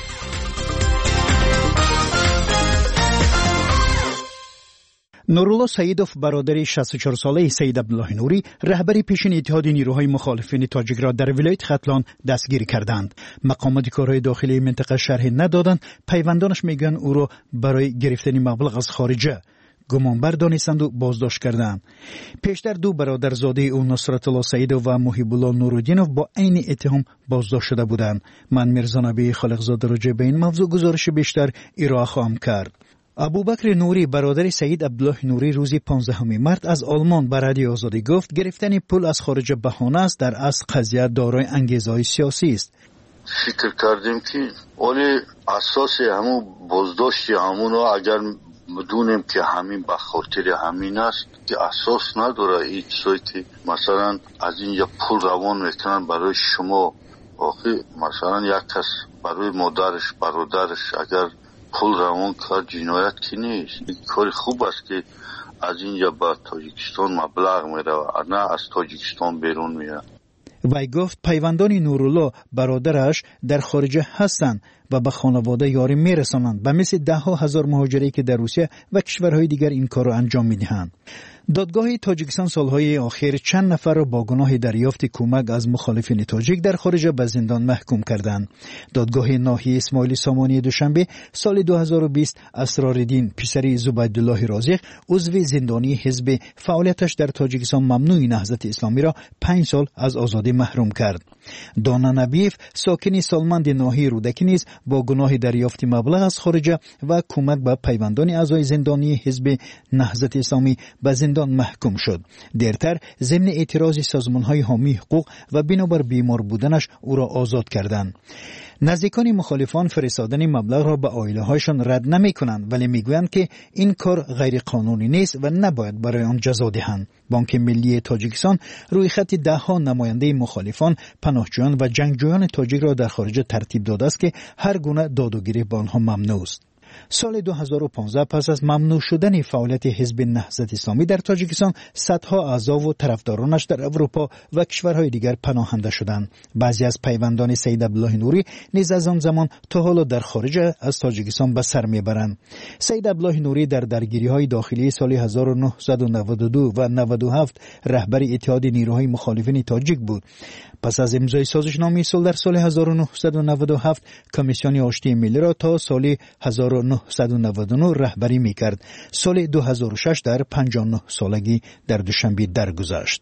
نورالله سیدوف برادر شصت و چهار ساله سید عبدالله نوری رهبری پیشین اتحاد نیروهای مخالفین تاجیک را در ولایت ختلان دستگیر کردند. مقامات کارهای داخلی منطقه شرح ندادند. پیوندانش میگن او را برای گرفتن مبلغ از خارجه گمانبر دانستند و بازداشت کردند. پیشتر دو برادرزاده او نصرت الله سیدوف و محیب الله نورالدینوف با عین اتهام بازداشت شده بودند. من میرزا نبی خالقزاده راجع به این موضوع گزارش بیشتر ارائه خواهم کرد. ابوبکر نوری برادر سید عبدالله نوری روز پانزدهم مارس از آلمان به رادیو آزادی گفت گرفتن پول از خارج بهانه است، در اصل قضیه دارای انگیزه‌های سیاسی است. فکر کردیم که ولی اساس همون بازداشت همون رو اگر بدونیم که همین به خاطر همین است که اساس نداره، این چیزایی که مثلا از این یا پول روان میکنن برای شما، آخه مثلا یک کس برای مادرش برادرش اگر پول روان کار جنایت کی نیست. این کار خوب است که از اینجا به تاجیکستان مبلغ میره، نه از تاجیکستان بیرون میره. وی گفت پیوندان نورالله برادرش در خارج هستند و به خانواده یاری میرسانند و مثل ده ها هزار مهاجری که در روسیه و کشورهای دیگر این کار را انجام میدهند. دادگاه تاجیکستان سالهای آخر چند نفر را با گناه دریافت کمک از مخالفین تاجیک در خارج به زندان محکوم کردند. دادگاه ناحیه اسماعیل سامانی دوشنبه سال دو هزار و بیست اسرارالدین پسری زبیدالله رازق عضو زندانی حزب فعالیتش در تاجیکستان ممنوع نهضت اسلامی را پنج سال از آزادی محروم کرد. دانا نبیف ساکن سالمند ناحیه رودکی نیز با گناه دریافت مبلغ از خارج و کمک به پیوندان اعضای زندانی حزب نهضت اسلامی به زندان محکوم شد. دیرتر ضمن اعتراض سازمان‌های حامی حقوق و بنابر بیمار بودنش او را آزاد کردند. نزدیکان مخالفان فرستادن مبلغ را به عائله‌هایشان رد نمی‌کنند، ولی می‌گویند که این کار غیر قانونی نیست و نباید برای آن جزا دهند. بانک ملی تاجیکستان روی خط ده ها نماینده مخالفان، پناهجویان و جنگجویان تاجیک را در خارج ترتیب داده است که هر گونه دادگیری با آنها ممنوع است. سال دو هزار و پانزده پس از ممنوع شدن فعالیت حزب نهضت اسلامی در تاجیکستان صدها اعضا و طرفدارانش در اروپا و کشورهای دیگر پناهنده شدند. بعضی از پیوندان سید عبدالله نوری نیز از آن زمان تا حالا در خارج از تاجیکستان به سر میبرند. سید عبدالله نوری در درگیری‌های داخلی سال هزار و نهصد و نود و دو و نود و هفت رهبر اتحاد نیروهای مخالفین تاجیک بود. پس از امضای سازشنامه صلح در سال هزار و نهصد و نود و هفت کمیسیون آشتی ملی را تا سال هزار و نهصد و نود و نه رهبری میکرد. سال دو هزار و شش در پنجاه و نه سالگی در دوشنبه درگذشت.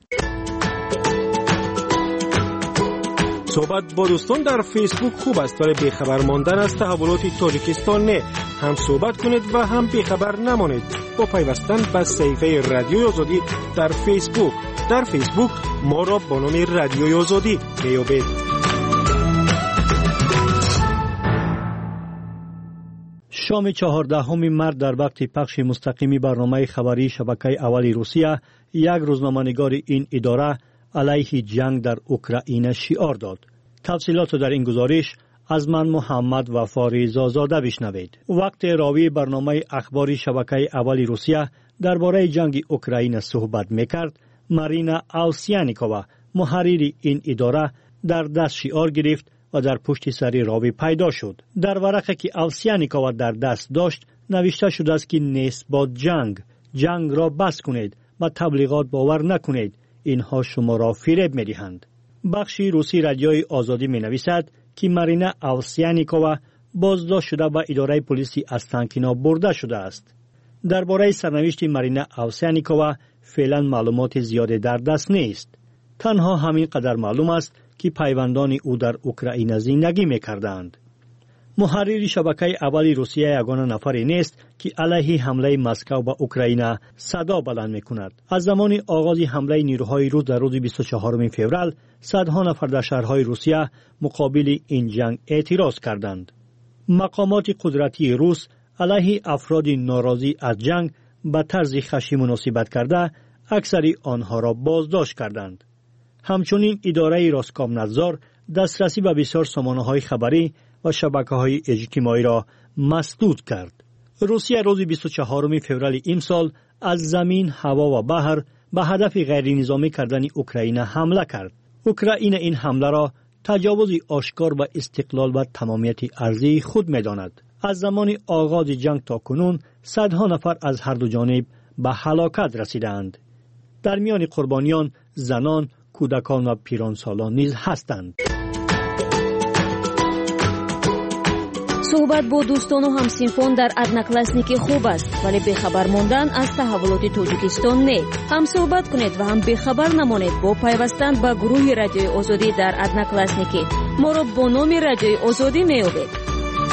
صحبت با دوستان در فیسبوک خوب است، ولی بیخبر ماندن از تحولات تاجیکستان نه. هم صحبت کنید و هم بیخبر نمانید با پیوستن به صفحه رادیوی آزادی در فیسبوک. در فیسبوک ما را با نام رادیوی آزادی میابید. شام چهاردهم مارس در وقت پخش مستقیمی برنامه خبری شبکه اول روسیه، یک روزنامه‌نگار این اداره علیه جنگ در اوکراین شعار داد. تفصیلات در این گزارش از من محمد وفا رضازاده بشنوید. وقت راوی برنامه اخباری شبکه اول روسیه درباره جنگ اوکراین صحبت میکرد، مارینا آوسیانیکووا محرر این اداره در دست شعار گرفت و در پشت سر راوی پیدا شد. در ورقه که آوسیانیکووا در دست داشت نوشته شده است که نیست با جنگ، جنگ را بس کنید و تبلیغات باور نکنید، اینها شما را فریب می‌دهند. بخشی روسی رادیوی آزادی می‌نویسد که مارینا آوسیانیکووا بازداشت شده و اداره پلیسی از تانکینا برده شده است. درباره سرنوشت مارینا آوسیانیکووا فعلا معلومات زیادی در دست نیست. تنها همین قدر معلوم است که پیوندان او در اوکراین زندگی می‌کردند. محرر شبکه اول روسیه یگانه نفری نیست که علیه حمله مسکو به اوکراین صدا بلند می‌کند. از زمان آغاز حمله نیروهای روس در روز بیست و چهارم فوریه صدها نفر در شهرهای روسیه مقابل این جنگ اعتراض کردند. مقامات قدرتی روس علیه افراد ناراضی از جنگ به طرز خشن مناسبت کرده اکثری آنها را بازداشت کردند. همچنین اداره روسکومنادزور دسترسی به بسیار سامانه‌های خبری و شبکه‌های اجتماعی را مسدود کرد. روسیه روز بیست و چهارم فوریه امسال از زمین، هوا و بحر به هدف غیر نظامی کردن اوکراین حمله کرد. اوکراین این حمله را تجاوز آشکار به استقلال و تمامیت ارضی خود می‌داند. از زمان آغاز جنگ تا کنون صدها نفر از هر دو جانب به هلاکت رسیدند. در میان قربانیان زنان، کودکان و پیرانسالان نیز هستند. صحبت با دوستان و همسینفان در ادناکلاسنیکی خوب است، ولی بیخبر ماندن از تحولات تاجیکستان نه. هم صحبت کنید و هم بیخبر نمانید با پیوستن به گروه رادیوی آزادی در ادناکلاسنیکی. ما را با نام رادیوی آزادی میابید.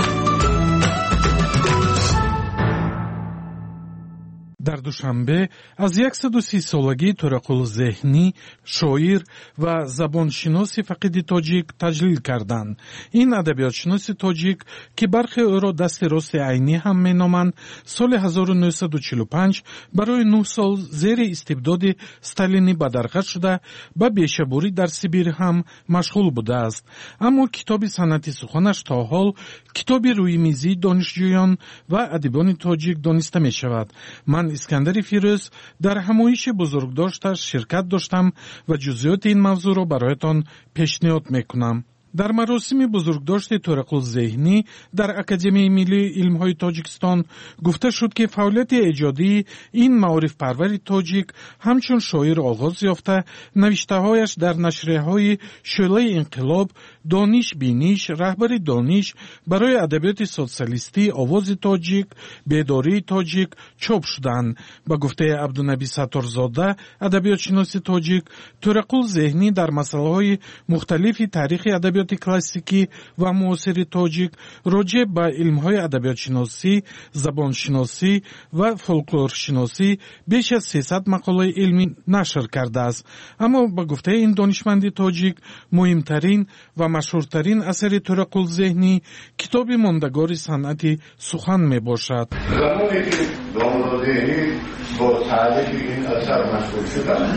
در دوشنبه از صد و سی سالگی تورقул ذهنی، شاعر و زبانشناس فقید تاجیک تجلیل کردند. این ادبیاتشناس تاجیک که برخی او را دست راست عینی هم مینامند، سال هزار و نهصد و چهل و پنج برای نه سال زیر استبداد استالینی به درگذشت شده و بیشبوری در سیبیر هم مشغول بوده است. اما کتاب سنتی سخنش تا حال کتاب روی میزی دانشجویان و ادیبان تاجیک دانسته می شود. من اسکندر فیروز در همایش بزرگداشتش شرکت داشتم و جزئیات این موضوع را برایتان پیشنهاد میکنم. در مراسم بزرگداشت طارق الذهنی در اکادمی ملی علم‌های تاجیکستان گفته شد که فعالیت ایجادی این معارف پرور تاجیک همچون شاعر آغاز یافته، نوشته‌هایش در نشریه‌های شعله انقلاب، دانش بینیش، رهبر دانش، برای ادبیات سوسیالیستی، آواز تاجیک، بیداری تاجیک چاپ شدند. با گفته عبدالنبی ستارزاده، ادبیات شناس تاجیک، طارق الذهنی در مسائل مختلف تاریخ ادبیات کلاسیکی و معاصر تاجیک راجع به علم‌های ادبیات شناسی، زبان شناسی و فولکلور شناسی بیش از سیصد مقاله علمی نشر کرده است. اما با گفته این دانشمند تاجیک، مهمترین و مشهورترین اثر طارق الذهنی کتاب ماندگار صنعت سخن می باشد. زمانی که داماد الذهنی با تعلیف این اثر مشغول شدن،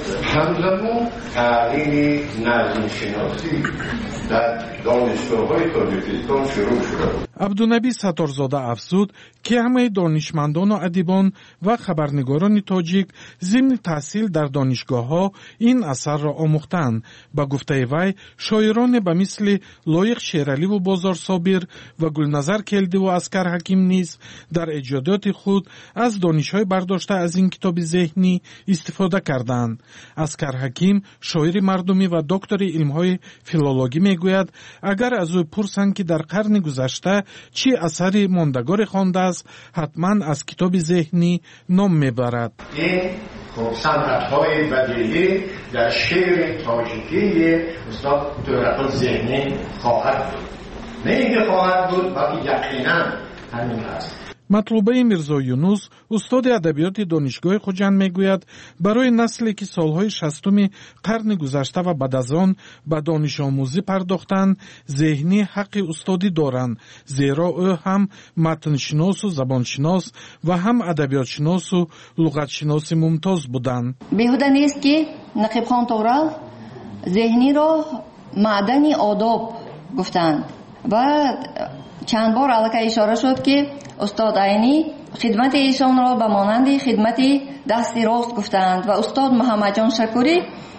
همزمان تعلیم نظم شناسی در دانشگاه‌های تاجیکستان شروع شد. عبدالنبی ستارزاده افزود که همه دانشمندان و ادیبان و خبرنگاران تاجیک ضمن تحصیل در دانشگاه‌ها این اثر را آموختند. با گفته وی، شاعران به مثل لایق شیرعلی و بازار صابر و گلنظر کلدی و اسکر حکیم نیز در ایجادات خود از دانش‌های برداشته از این کتاب ذهنی استفاده کردند. اسکر حکیم شاعر مردمی و دکتر علم‌های فیلولوژی میگوید اگر از او پرسند که در قرن گذشته چی اثری ماندگار خوانده است، حتما از کتاب ذهنی نام میبرد. این خب صنعت‌های بدیعی در شعر تاجیکی استاد طارق الذهنی خواهد بود. نه اینکه خواهد بود، بلکه یقینا همین است. مطلوبه میرزا یونس، استاد ادبیات دانشگاه خوجند میگوید برای نسلی که سالهای شصتم قرن گذشته و بعد از آن به دانش آموزی پرداختند، ذهنی حق استادی دارند، زیرا او هم متن شناس و زبان شناس و هم ادبیات شناس و لغت شناس ممتاز بودند. بیهوده نیست که نقیب خان تغرل ذهنی را معدن آداب گفتند و چند بار البته اشاره شد که استاد عینی خدمت ایشان را به مانند خدمت دست راست گفتند و استاد محمد جان شکوری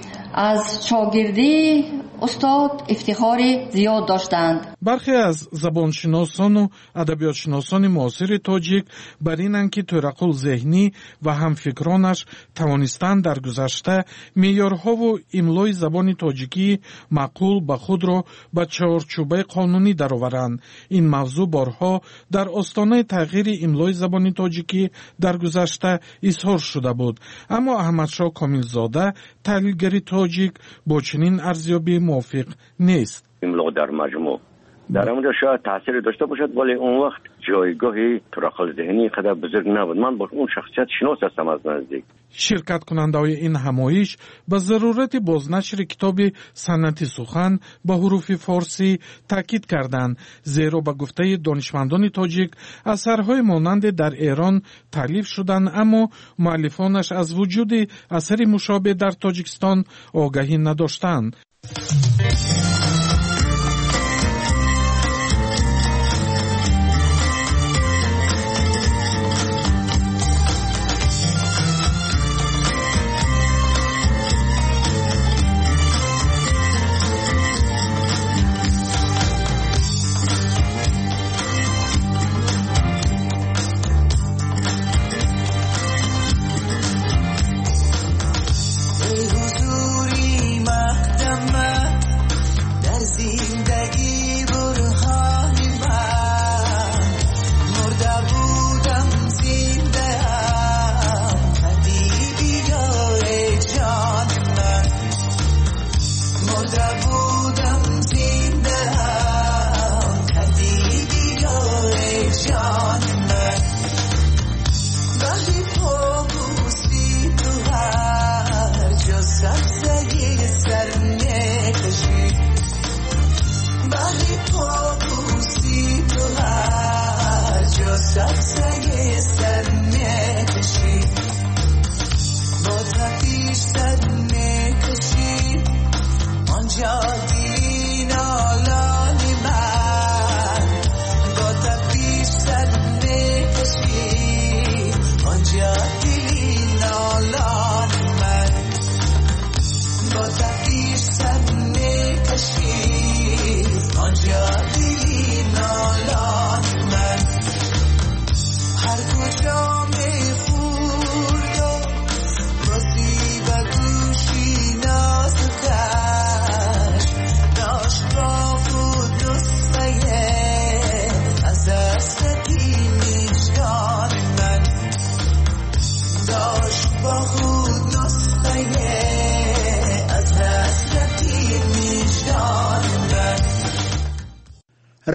از شاگردی استاد افتخار زیاد داشتند. برخی از زبانشناسان و ادبیات شناسان معاصر تاجیک بر اینند که طارق الذهنی و همفکرانش توانستند در گذشته معیارها و املای زبان تاجیکی معقول به خود را به چارچوبه قانونی درآورند. این موضوع بارها در آستانه تغییر املای زبان تاجیکی در گذشته اظهار شده بود، اما احمدشاه کاملزاده تحلیلگر تاجیک با چنین ارزیابی موافق نیست. املا در مجموع در اونجا شاید تاثیر داشته باشد، ولی اون وقت جایگاهی طارق الذهنی قدر بزرگ نبود. من با اون شخصیت شناس هستم از نزدیک. شرکت کننده های این همایش به ضرورت بازنشر کتاب صنعت سخن به حروف فارسی تاکید کردند، زیرا به گفته دانشمندان تاجیک اثرهای مانند در ایران تالیف شدند، اما مؤلفانش از وجود اثر مشابه در تاجیکستان آگاهی نداشتند. Yeah.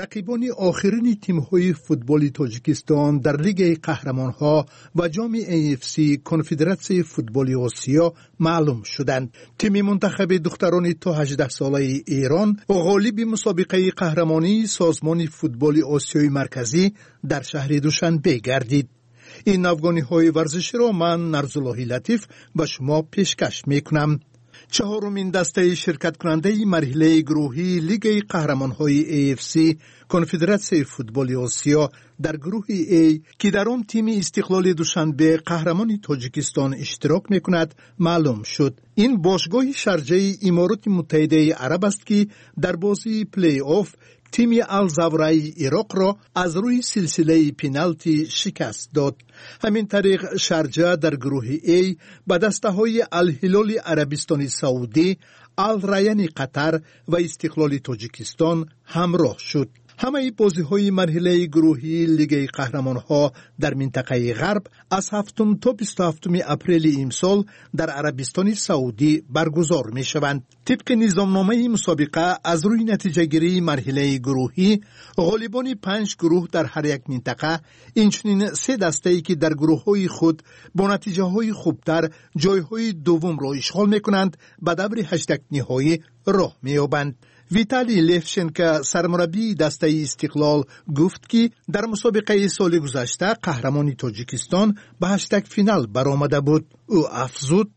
رقیبان آخرین تیم‌های فوتبال تاجیکستان در لیگ قهرمان‌ها و جام ای اف سی کنفدراسیون فوتبال آسیا معلوم شدند. تیم منتخب دختران تا هجده ساله ایران غالب مسابقه قهرمانی سازمان فوتبال آسیای مرکزی در شهر دوشنبه گردید. این افغانی‌های ورزشی را من نرزاللهی لطیف به شما پیشکش می‌کنم. چهارمین دسته شرکت کننده مرحله گروهی لیگ قهرمان‌های ای اف سی کنفدراسیون فوتبال آسیا در گروه ای که در آن تیم استقلال دوشنبه قهرمان تاجیکستان اشتراک می‌کند معلوم شد. این باشگاه شارجه امارات متحده عرب است که در بازی پلی آف تیم الزورای عراق را از روی سلسله پنالتی شکست داد. همین طریق شارجه در گروه ای به دسته‌های الهلال عربستان سعودی، الریان قطر و استقلال تاجیکستان همراه شد. همه بازی‌های مرحله گروهی لیگ قهرمان‌ها در منطقه غرب از هفتم تا بیست و هفتم اپریل امسال در عربستان سعودی برگزار می‌شوند. طبق نظامنامه مسابقه از روی نتیجه گیری مرحله گروهی غالبان پنج گروه در هر یک منطقه، اینچنین سه دسته‌ای که در گروه‌های خود با نتیجه‌های خوبتر جای‌های دوم را اشغال می‌کنند به دور هشتگ نهایی راه می‌یابند. ویتالی لیفشنکو سرمربی دسته استقلال گفت که در مسابقه سال گذشته قهرمانی تاجیکستان به هشتگ فینال برآمده بود. او افزود: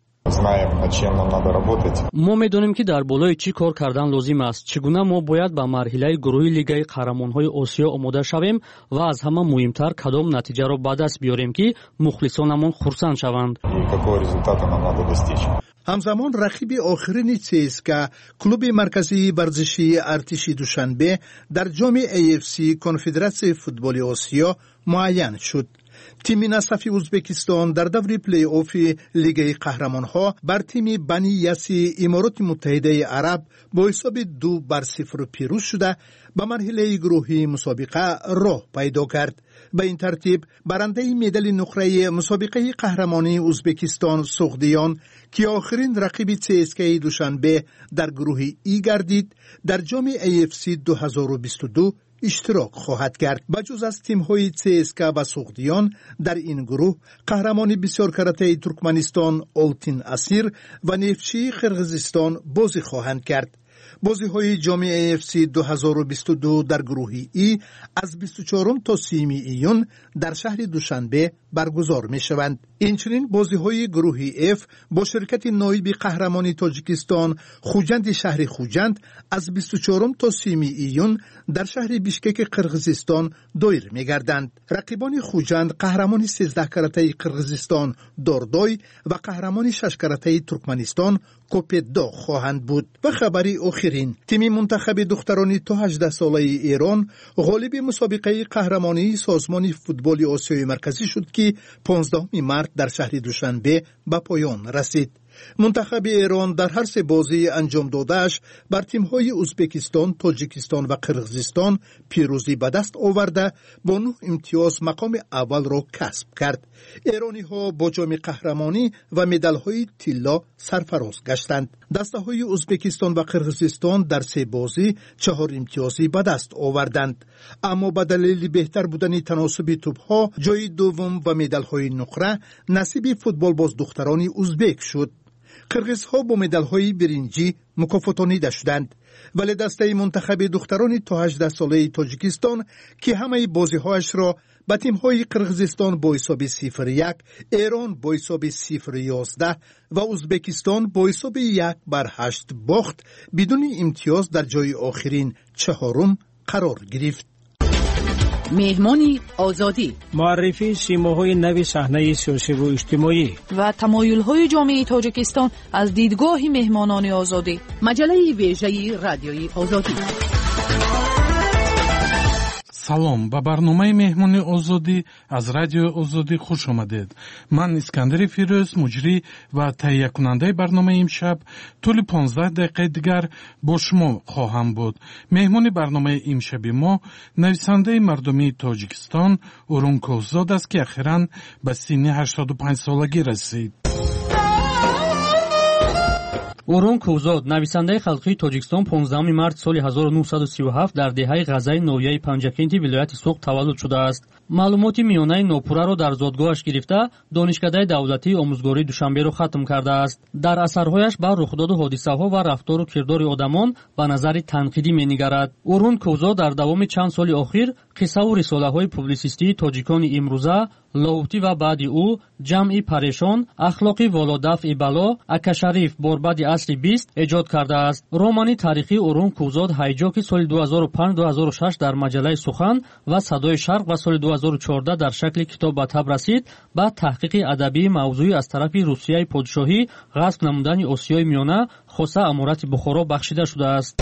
ما میدونیم که در بالای چی کار کردن لازم است. چگونه ما باید به مرحله گروهی لیگ قهرمان‌های آسیا آماده شویم و از همه مهمتر کدام نتیجه را به دست بیاریم که مخلصانمان خرسند شوند. همزمان رقیب آخرین سی اس کے کلوب مرکزی ورزشی ارتش دوشنبه در جام ای اف سی کنفدراسیون فوتبال آسیا معین شد. تیم نصفی ازبکستان در دور پلی آف لیگ قهرمان‌ها بر تیم بنی یاسی امارات متحده عرب با حساب دو بر صفر پیروز شده به مرحله گروهی مسابقه راه پیدا کرد. به این ترتیب برنده مدال نقره مسابقه قهرمانی ازبکستان سغدیان که آخرین رقیب سی اس کے دوشنبه در گروه ای گردید در جام ای اف سی دو هزار و بیست و دو اشتراک خواهد کرد. بجز از تیم‌های سی اس کے و سغدیان در این گروه قهرمان بسیار کرته ترکمنستان آلتین اسیر و نفتچی قرقیزستان بازی خواهند کرد. بازی‌های جام ای اف سی دو هزار و بیست و دو در گروه ای از بیست و چهارم تا سی ایون در شهر دوشنبه برگزار می‌شوند. اینچنین بازی‌های گروه اف با شرکت نایب قهرمانی تاجیکستان خوجند شهر خوجند از بیست و چهارم تا سی ایون در شهر بیشکک قرقیزستان دایر می‌گردند. رقیبان خوجند قهرمان سیزده کرته قرقیزستان داردای و قهرمان شش کرته ترکمنستان کوپددا خواهند بود. و خبری آخرین، تیم منتخب دختران تا هجده ساله ایران غالب مسابقه قهرمانی سازمان فوتبال آسیای مرکزی شد که پانزدهم مارس در شهر دوشنبه به پایان رسید. منتخب ایران در هر سه بازی انجام دادهش بر تیم‌های ازبکستان، تاجیکستان و قرقیزستان پیروزی به دست آورده با نه امتیاز مقام اول را کسب کرد. ایرانی‌ها با جام قهرمانی و مدال‌های طلا سرفراز گشتند. دسته‌های ازبکستان و قرقیزستان در سه بازی چهار امتیازی به دست آوردند، اما به دلیل بهتر بودن تناسب توپ‌ها جای دوم و مدال‌های نقره نصیب فوتبال باز دختران ازبک شد. قرقیزها با مدال‌های برنجی مکافاتانیده شدند، ولی دسته منتخب دختران تا هجده ساله تاجیکستان که همه بازی‌هایش را با تیم‌های قرقیزستان با حساب صفر یک، ایران با حساب صفر یازده و ازبکستان با حساب یک بر هشت باخت، بدون امتیاز در جای آخرین چهارم قرار گرفت. مهمانی آزادی، معرفی سیماهای نوی صحنه سیاسی و اجتماعی و تمایل‌های جامعه تاجیکستان از دیدگاه مهمانان آزادی. مجله ویژه رادیوی آزادی. салом ба барномаи меҳмони озодӣ аз радиои озодӣ хуш омадед. ман искандари фирӯз, муҷрӣ ва таҳиякунандаи барномаи имшаб тӯли понздаҳ дақиқаи дигар бо шумо хоҳам буд. меҳмони барномаи имшаби мо нависандаи мардумии тоҷикистон урум кӯҳзод аст ки ахиран ба синни ҳаштоду панҷ солагӣ расид. урун кӯзод нависандаи халқии тоҷикистон понздаҳуми март соли ҳазору нуҳсаду сию ҳафт дар деҳаи ғазаи ноҳияи панҷакенти вилояти Суғд таваллуд шудааст. маълумоти миёнаи нопурраро дар зодгоҳаш гирифта донишкадаи давлатии омӯзгории Душанберо хатм кардааст. дар асарҳояш ба рухдоду ҳодисаҳо ва рафтору кирдори одамон ба назари танқидӣ менигарад. урун кӯзод дар давоми чанд соли охир қиссаву рисолаҳои публисистии тоҷикони имрӯза, ловутӣ ва баъди ӯ, ҷамъи парешон, ахлоқи володафъи бало, акашариф борбади асри бист эҷод кардааст. романи таърихии урун кӯзод ҳайҷо ки соли ду ҳазору панҷ ду ҳазору шаш дар маҷалаи сухан ва садои шарқ ва соли ду ҳазору чордаҳ дар шакли китоб ба таб расид, ба таҳқиқи адабии мавзӯӣ аз тарафи русияи подшоҳӣ ғасб намудани осиёи миёна хоса амурати Бухоро бахшида шудааст.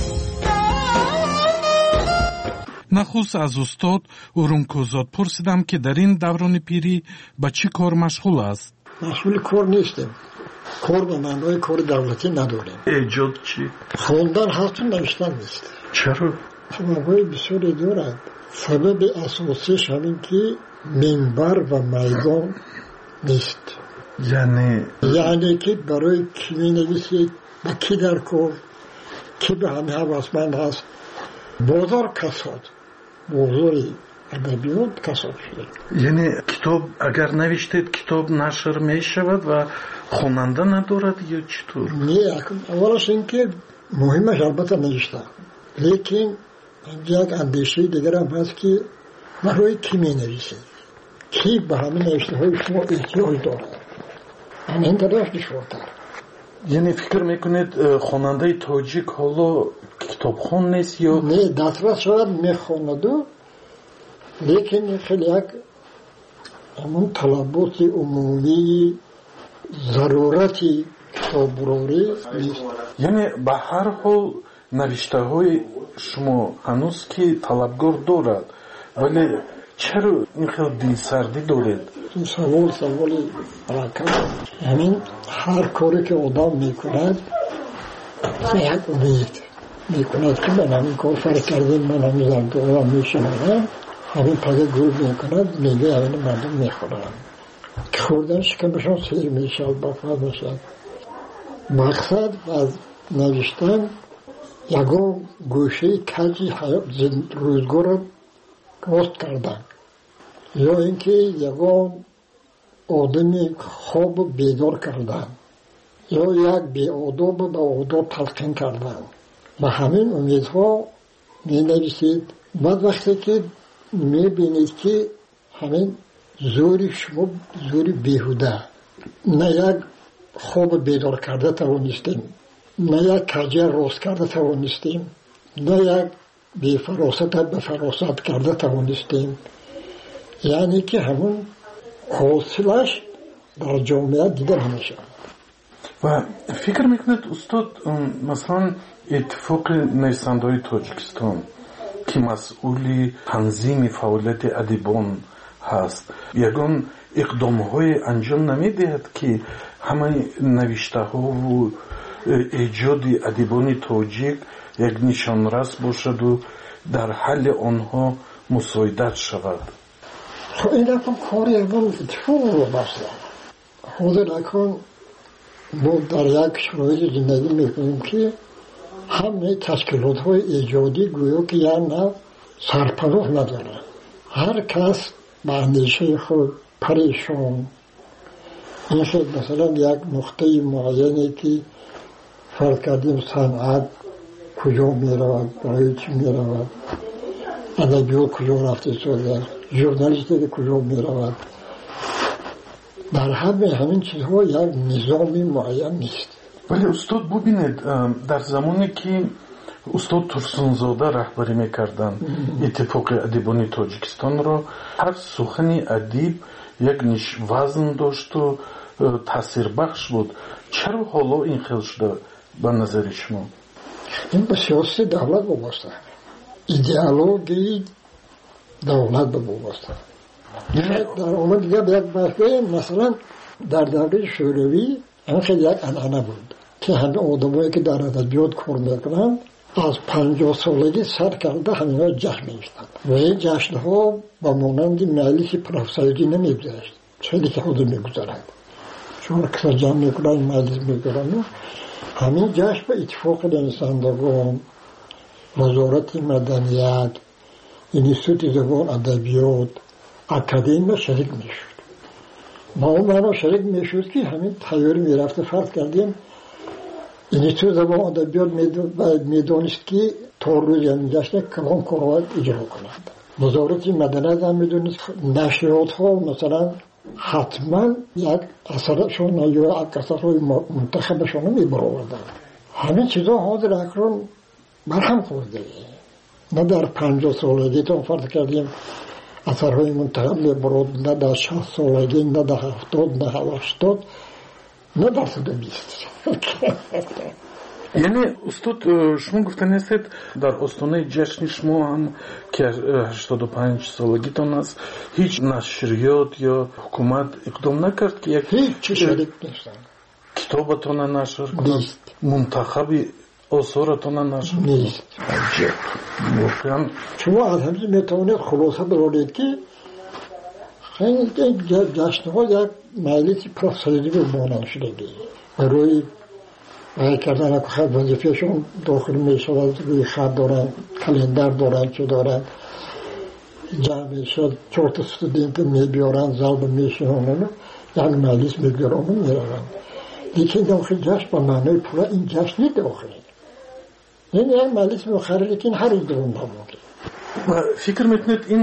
нахуст аз устод урун кӯзод пурсидам ки дар ин даврони пирӣ ба чӣ кор машғул аст. машғули кор нестем. кор ба маънои кори давлатӣ надорем. эҷод чӣ? хондан ҳасту навиштан нест. чаро? сабабҳои бисёре дорад. сабаби асосиш ҳамин ки минбар ва майдон нест. яъне яъне ки барои кӣ менависед, ба кӣ дар кор, кӣ ба ҳамин ҳавасманд ҳаст. бозор касод, бозори адабиёт касод шуда. яъне китоб агар навиштед китоб нашр мешавад ва хонанда надорад ё чӣ тур? не, аввалаш ин ки муҳимаш албатта навишта, лекин як андешаи дигарам ҳаст ки барои кӣ менависед, кӣ ба ҳамин навиштаҳои шумо эҳтиёҷ дорад. ҳамин тараф душвортар. яъне фикр мекунед хонандаи тоҷик ҳоло китобхон нест ё? не, дастрас шояд мехонаду, лекин хеле як ҳамон талаботи умумии зарурати китоброрӣ нест. яъне ба ҳар ҳол навиштаҳои шумо ҳанӯз ки талабгор дорад, вале чаро ин хел дилсардӣ доред? ин савол саволи ракам. ҳамин ҳар коре ки одам мекунад ба як умед мекунад ки ман ҳамин кор фарқ кардем, ман ҳамин зардуам мешавам, ҳамин паза гул мекунад, мегаи ҳамин мардум мехӯранд. ки хӯрдан шикамашон сер мешавад, бафа мешавад. мақсад аз навиштан ягон гӯшаи каҷи рӯзгорро рост кардан, ё ин ки ягон одами хобу бедор кардан, ё як беодобу ба одоб талқин кардан. ба ҳамин умедҳо менависед. баъд вақте ки мебинед ки ҳамин зӯри шумо зӯри беҳуда, на як хобу бедор карда тавонистем, на як каҷа рост карда тавонистем, на як бефаросата ба фаросат карда тавонистем, яъне ки ҳамон ҳосилаш дар ҷомеа дида намешавад. ва фикр мекунед устод, масалан иттифоқи нависандаҳои тоҷикистон ки масъули танзими фаъолияти адибон ҳаст, ягон иқдомҳое анҷом намедиҳад ки ҳамаи навиштаҳову эҷоди адибони тоҷик як нишонрас бошаду дар ҳалли онҳо мусоидат шавад? این رقم کاری اول اتفاق رو بستن. حاضر اکن ما در یک شرایط زندگی میکنیم که همه تشکیلات های ایجادی گویا که یا نه سرپناه ندارن. هر کس به اندیشه خود پریشان. این خیلی مثلا یک نقطه معینی که فرض کردیم صنعت کجا میرود، برای چی میرود، ادبیات کجا رفته شده، ژورنالیستی کجا میرود. در همه همین چیزها یک نظامی معین نیست. ولی استاد ببینید در زمانی که استاد ترسونزاده رهبری میکردن اتفاق ادیبانی تاجیکستان را، هر سخن ادیب یک نش وزن داشت و تاثیر بخش بود. چرا حالا این خیلی شده به نظر شما؟ این به سیاست دولت وابسته، ایدئولوژی دولت به وابسته. در اومد دیگه به یک بحثه مثلا در دوره شوروی این خیلی یک انعنه بود که همه آدمایی که در ادبیات کار میکنن از پنجاه سالگی سر کرده همه ها جشن میشتن و این جشن ها با مانند مجلس پروفسوری نمیگذشت، خیلی که خود میگذارد چون کسا جمع میکنن مجلس میکنن همین جشن به اتفاق نویسندگان، وزارت مدنیت، انستیتوت زبان ادبیات، اکادمی شریک میشد. ما اون معنا شریک میشد که همین تیاری میرفته. فرض کردیم انستیتوت زبان ادبیات میدونست که تا روز این جشن کلان کارآمد اجرا کنند. وزارت مدنیت هم میدونست نشریات ها مثلا حتما یک اثرشون یا یک اثرهای منتخبشون رو میبرآوردن. همین چیزا حاضر اکنون برهم خورده. نه در پنجاه سالگی تا فرض کردیم اثرهای منتخب میبرد، نه در شصت سالگی، نه در هفتاد، نه در هشتاد، نه در صد و بیست. یعنی استاد شما گفتن هستید در آستانه جشن شما هم که هشتاد و پنج سالگیتان است هیچ نشریات یا حکومت اقدام نکرد که یک هیچ شریک نیستن، کتابتان نشر کنند، منتخبی آثارتان نشر نیست. واقعا شما از همین میتوانید خلاصه برانید که خیلی جشن ها یک مجلس پرسیدگی به مانند شدگی روی و کردن که خط وظیفهشون داخل می شود، روی خط دارن، کلندر دارن، چه دارن، جمع شد چهار تا استودنت می بیارن، ضرب می شونن، یک مجلس می بیارن و می روند. لیکن داخل جشن با معنای پورا این جشن نیست داخلی. این یک مجلس مخرر لیکن هر روز درون نمونده. فکر میکنید این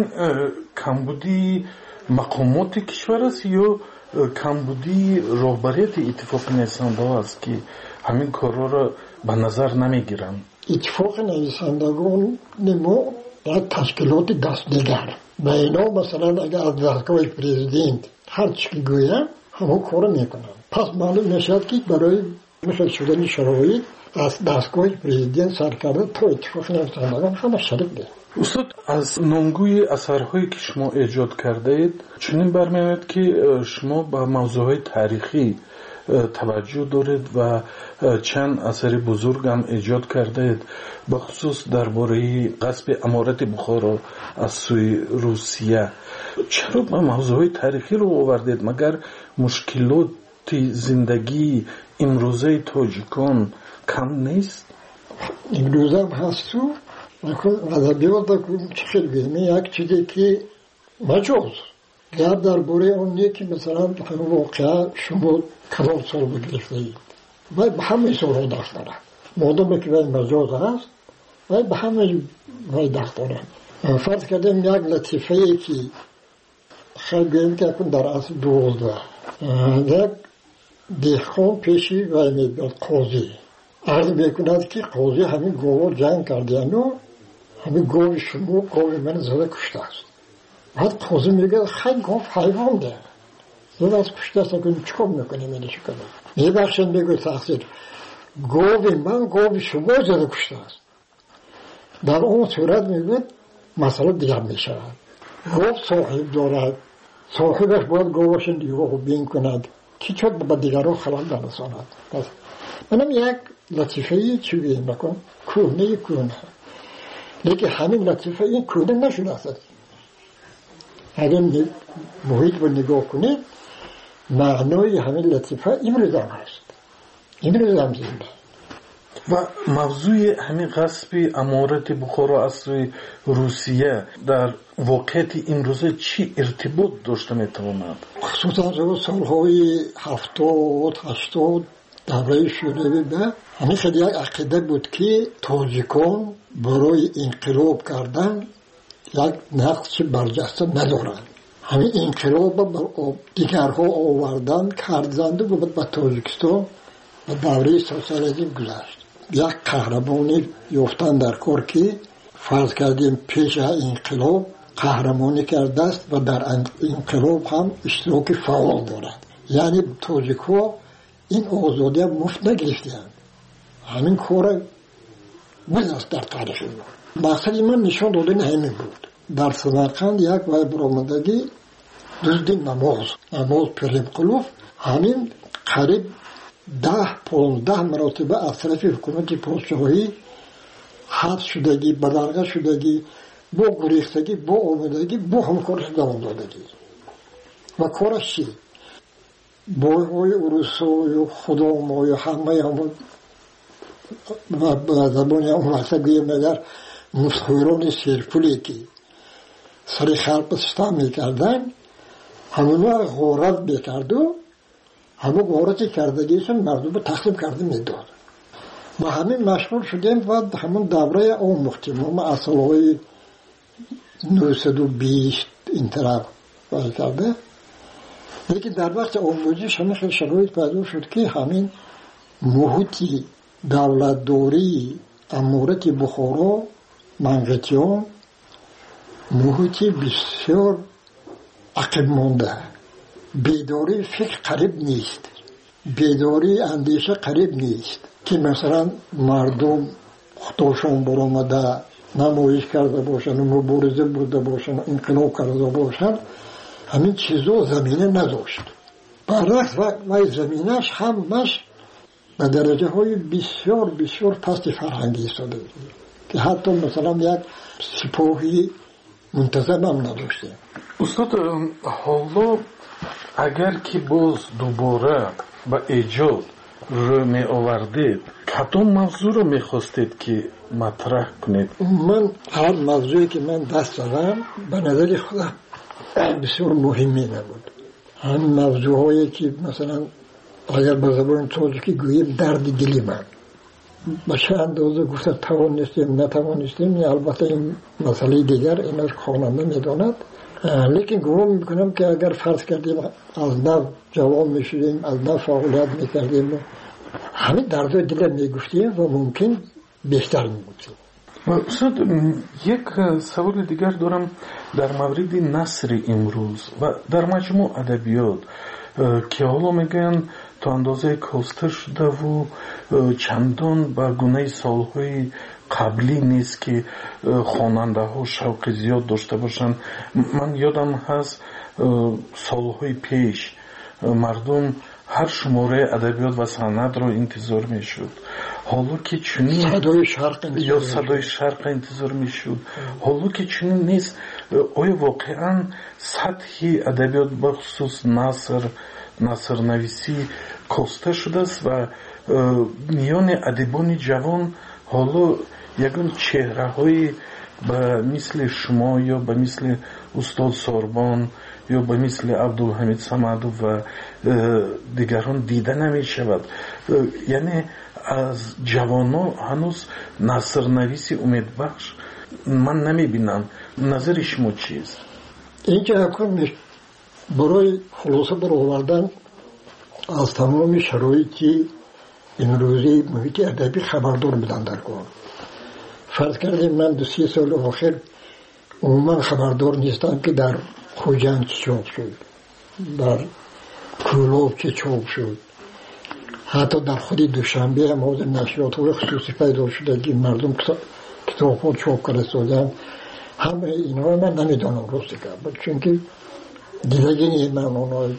کمبودی مقامات کشور است یا کمبودی رهبریت اتفاق نویسندگان است که همین کارا را به نظر نمیگیرن؟ اتفاق نویسندگان نمو در تشکیلات دستنگر و اینا مثلا اگر از دستگاه پرزیدنت هر چی که گویم همون کار میکنن. پس معلوم نشد که برای مثل شدن شرایط از دستگاه پرزیدنت سرکرده تا اتفاق نویسندگان همه شریک ده. استاد از نامگوی اثرهایی که شما ایجاد کرده اید چنین برمی‌آید که شما به موضوعهای تاریخی توجه دارید و چند اثر بزرگ هم ایجاد کرده اید، به خصوص درباره غصب امارت بخارا از سوی روسیه. چرا به موضوعهای تاریخی رو آوردید؟ مگر مشکلات زندگی امروزه تاجیکان کم نیست؟ امروزه هم هست تو ادبیات چه بگیم یک چیزی که مجاز گرد درباره اون نیه که مثلا همون واقعا شما کلان سال بگرفته اید و به همه سال ها دست دارن مادام که باید مجاز هست و به همه باید دست دارن. فرض کردیم یک لطیفه ای که خیلی گویم که اکن در اصل دوازده یک دهخان پیشی و میبید قاضی عرض میکند که قاضی همین گوار جنگ کردین و همین گوی شما گوی من زده کشته است. بعد قاضی میگه خیلی گوف حیوان ده زده از کشته است اکنون چکم میکنیم اینه چی کنیم میبخشن میگه تقصیر گوی من گوی شما زده کشته است. در اون صورت میگه مسئله دیگر میشود. گوف صاحب دارد صاحبش باید گوش دیگه رو بین کند که چود با دیگر رو خلال برساند. منم یک لطیفه چی بیم بکن کونه کونه لیکن همین لطیفه این کونه نشده است. اگر محیط رو نگاه کنید معنای همین لطیفه امروز هم هست، امروز هم زنده. و موضوع همین غصب امارت بخارا از سوی روسیه در واقعیت امروزه چی ارتباط داشته میتواند؟ خصوصا سالهای هفتاد هشتاد دوره شوروی به همین خیلی یک عقیده بود که تاجیکان برای انقلاب کردن یک نقش برجسته ندارند. همین انقلاب بر دیگرها آوردن کردند و به تاجیکستان و دوره سوسیالیسم گذشت. یک قهرمانی یافتن در کار که فرض کردیم پیش انقلاب قهرمانی کرده است و در انقلاب هم اشتراک فعال دارد. یعنی تاجیک‌ها این آزادی هم مفت نگرفتند. همین کار بزرگ در تاریخ بود. مقصد من نشان دادن همین بود. در سمرقند یک وای برآمدگی دزدی نماز نماز پریم قلوف همین قریب ده پانزده مراتبه از طرف حکومت پادشاهی حبس شدگی، بدرگاه شدگی، با گریختگی، با آمدگی، با همکارش دوام دادگی. و کارش چی؟ بای های اروسا و خدا ما و همه همون و به زبان اون وقت گویم مگر مسخوران سیرپولی که سر خلق ستا میکردن همونو غورت بکرد و همون غورتی کردگیشون مردم رو تقسیم کرده میداد ما همین مشغول شدیم و همون دوره اون مختیم ما اصلهای نوصد و بیست این طرف باید کرده لیکن در وقت آموزش همین خیلی شرایط پیدا شد که همین محیطی دولت دوری امورت بخارا منقطیان محیطی بسیار عقب مانده بیداری فکر قریب نیست بیداری اندیشه قریب نیست که مثلا مردم خودشون برآمده نمایش کرده باشن مبارزه برده باشن انقلاب کرده باشن همین چیزو زمینه نداشت برعکس و زمینش همش به درجه های بسیار بسیار پست فرهنگی ایستاده که حتی مثلا یک سپاهی منتظم هم نداشته. استاد حالا اگر که باز دوباره به ایجاد رو می آوردید کدام موضوع رو می خواستید که مطرح کنید؟ من هر موضوعی که من دست زدم به نظر خودم بسیار مهمی نبود. همین موضوع هایی که مثلا اگر به زبان تاجیکی گوییم درد دلی من به چه اندازه گفته توانستیم نتوانستیم البته این مسئله دیگر اینش خواننده میداند لیکن گمان میکنم که اگر فرض کردیم از نو جوان میشدیم از نو فعالیت میکردیم همین درد دل میگفتیم و ممکن بهتر میبودیم. استاد یک سوال دیگر دارم در مورد نثر امروز و در مجموع ادبیات که حالا میگن تا اندازه کاسته شده و چندان به گونه سالهای قبلی نیست که خواننده ها شوق زیاد داشته باشند. من یادم هست سالهای پیش مردم هر شماره ادبیات و سند را انتظار میشد حالا که چنین صدای شرق یا صدای شرق انتظار میشد حالا که چنین نیست آیا واقعا سطح ادبیات بخصوص نثر نثر نویسی کاسته شده است و میان ادیبان جوان حالا یگان چهره های به مثل شما یا به مثل استاد ساربان یا به مثل عبدالحمید صمدو و دیگران دیده نمی شود؟ یعنی از جوانان هنوز نثر نویسی امیدبخش من نمی بینم. نظر شما چیست؟ اینجا حکم برای خلاصه برآوردن از تمام شرایطی امروزی محیط ادبی خبردار بدن در کار. فرض کردیم من دو سی سال آخر عموما خبردار نیستم که در خوجند چه چاپ شد در کولوب چه چاپ شد حتی در خود دوشنبه هم حاضر نشریات های خصوصی پیدا شده که مردم کتاب ها چاپ کرده سازن همه اینها من نمیدانم راستی که چون که دیدگی نیست من اونها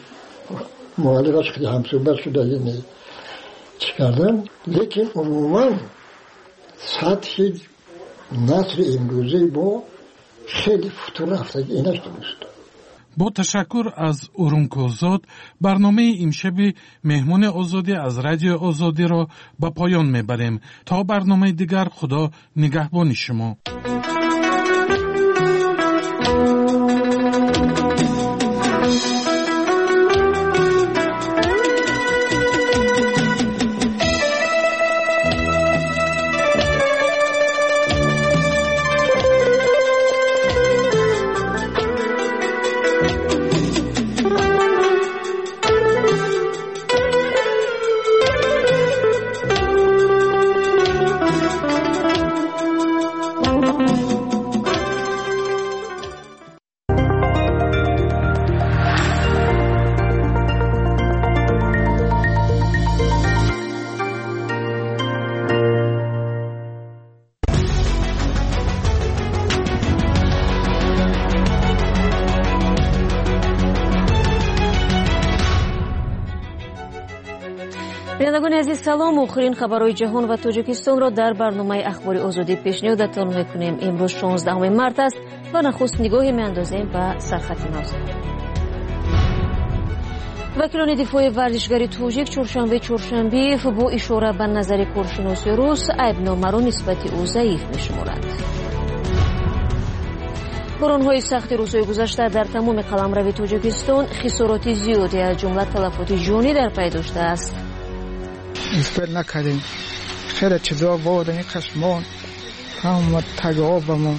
معلقش خیلی همصحبت شده یعنی چی کردم لیکن عموما سطح نثر امروزی با خیلی فتور رفته اینش درست. با تشکر از اورونکوزاد برنامه امشب مهمون آزادی از رادیو آزادی را به پایان میبریم تا برنامه دیگر خدا نگهبان شما. بینندگان عزیز سلام. آخرین خبرهای جهان و تاجیکستان را در برنامه اخبار آزادی پیشنهادتان میکنیم. امروز شانزدهم مارس است و نخست نگاهی میاندازیم به سرخط نوزاد. وکیلان دفاع ورزشگری توجیک چهارشنبه چهارشنبه با اشاره به نظر کارشناسی روس عیبنامه را نسبت او ضعیف می‌شمارند. باران‌های سخت روزهای گذشته در تمام قلمرو تاجیکستان خسارات زیادی از جمله تلفات جانی در پی داشته است. اسپر نکردیم. خیلی چیزا بود این خشمان هم تگابمون.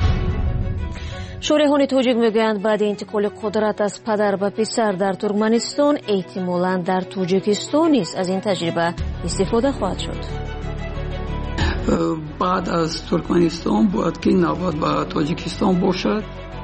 شارحان تاجیک میگویند بعد انتقال قدرت از پدر به پسر در ترکمنستان احتمالاً در تاجیکستان نیز از این تجربه استفاده خواهد شد. بعد از ترکمنستان باید که نوبت به تاجیکستان باشد.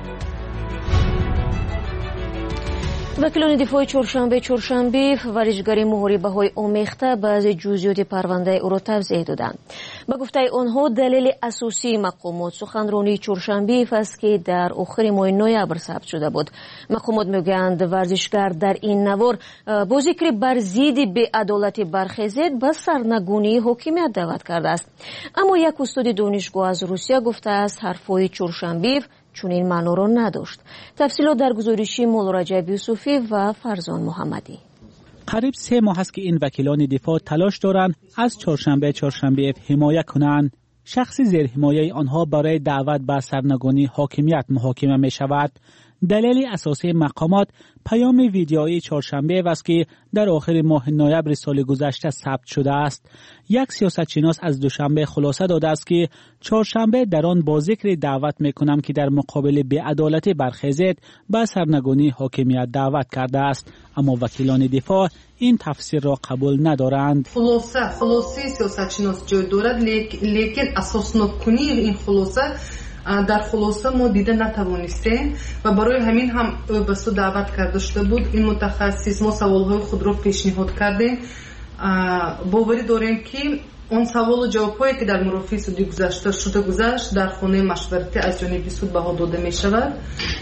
وکیلان دفاع چهارشنبه چهارشنبه ورزشگری محاربه‌های آمیخته بعضی جزئیات پرونده او را توضیح دادند. به گفته آنها دلیل اساسی مقامات سخنرانی چهارشنبه است که در آخر ماه نوامبر ثبت شده بود. مقامات میگویند ورزشگر در این نوار با ذکر بر ضد بی‌عدالت برخیزد به سرنگونی حاکمیت دعوت کرده است. اما یک استاد دانشگاه از روسیه گفته است حرفهای چهارشنبه چون این معنا را نداشت. تفصیلات در گزارشی مولا رجب یوسفی و فرزان محمدی. قریب سه ماه است که این وکیلان دفاع تلاش دارند از چهارشنبه چهارشنبه حمایت کنند. شخصی زیر حمایه آنها برای دعوت به سرنگونی حاکمیت محاکمه می شود. دلیل اساسی مقامات پیام ویدیویی چهارشنبه است که در آخر ماه نوامبر سال گذشته ثبت شده است. یک سیاستشناس از دوشنبه خلاصه داده است که چهارشنبه در آن با ذکر دعوت میکنم که در مقابل بی‌عدالتی برخیزد به سرنگونی حاکمیت دعوت کرده است، اما وکیلان دفاع این تفسیر را قبول ندارند. خلاصه خلاصه سیاستشناس جای دارد، لیکن اساس نکنی این خلاصه در خلاصه ما دیده نتوانستیم و برای همین هم به سو دعوت کرده شده بود. این متخصص ما سوالهای خود را پیشنهاد کردیم. باوری داریم که اون سوال و جوابهایی که در مرافع سودی گذشته شده گذشت در خانه مشورتی از جانب سود بها داده می شود.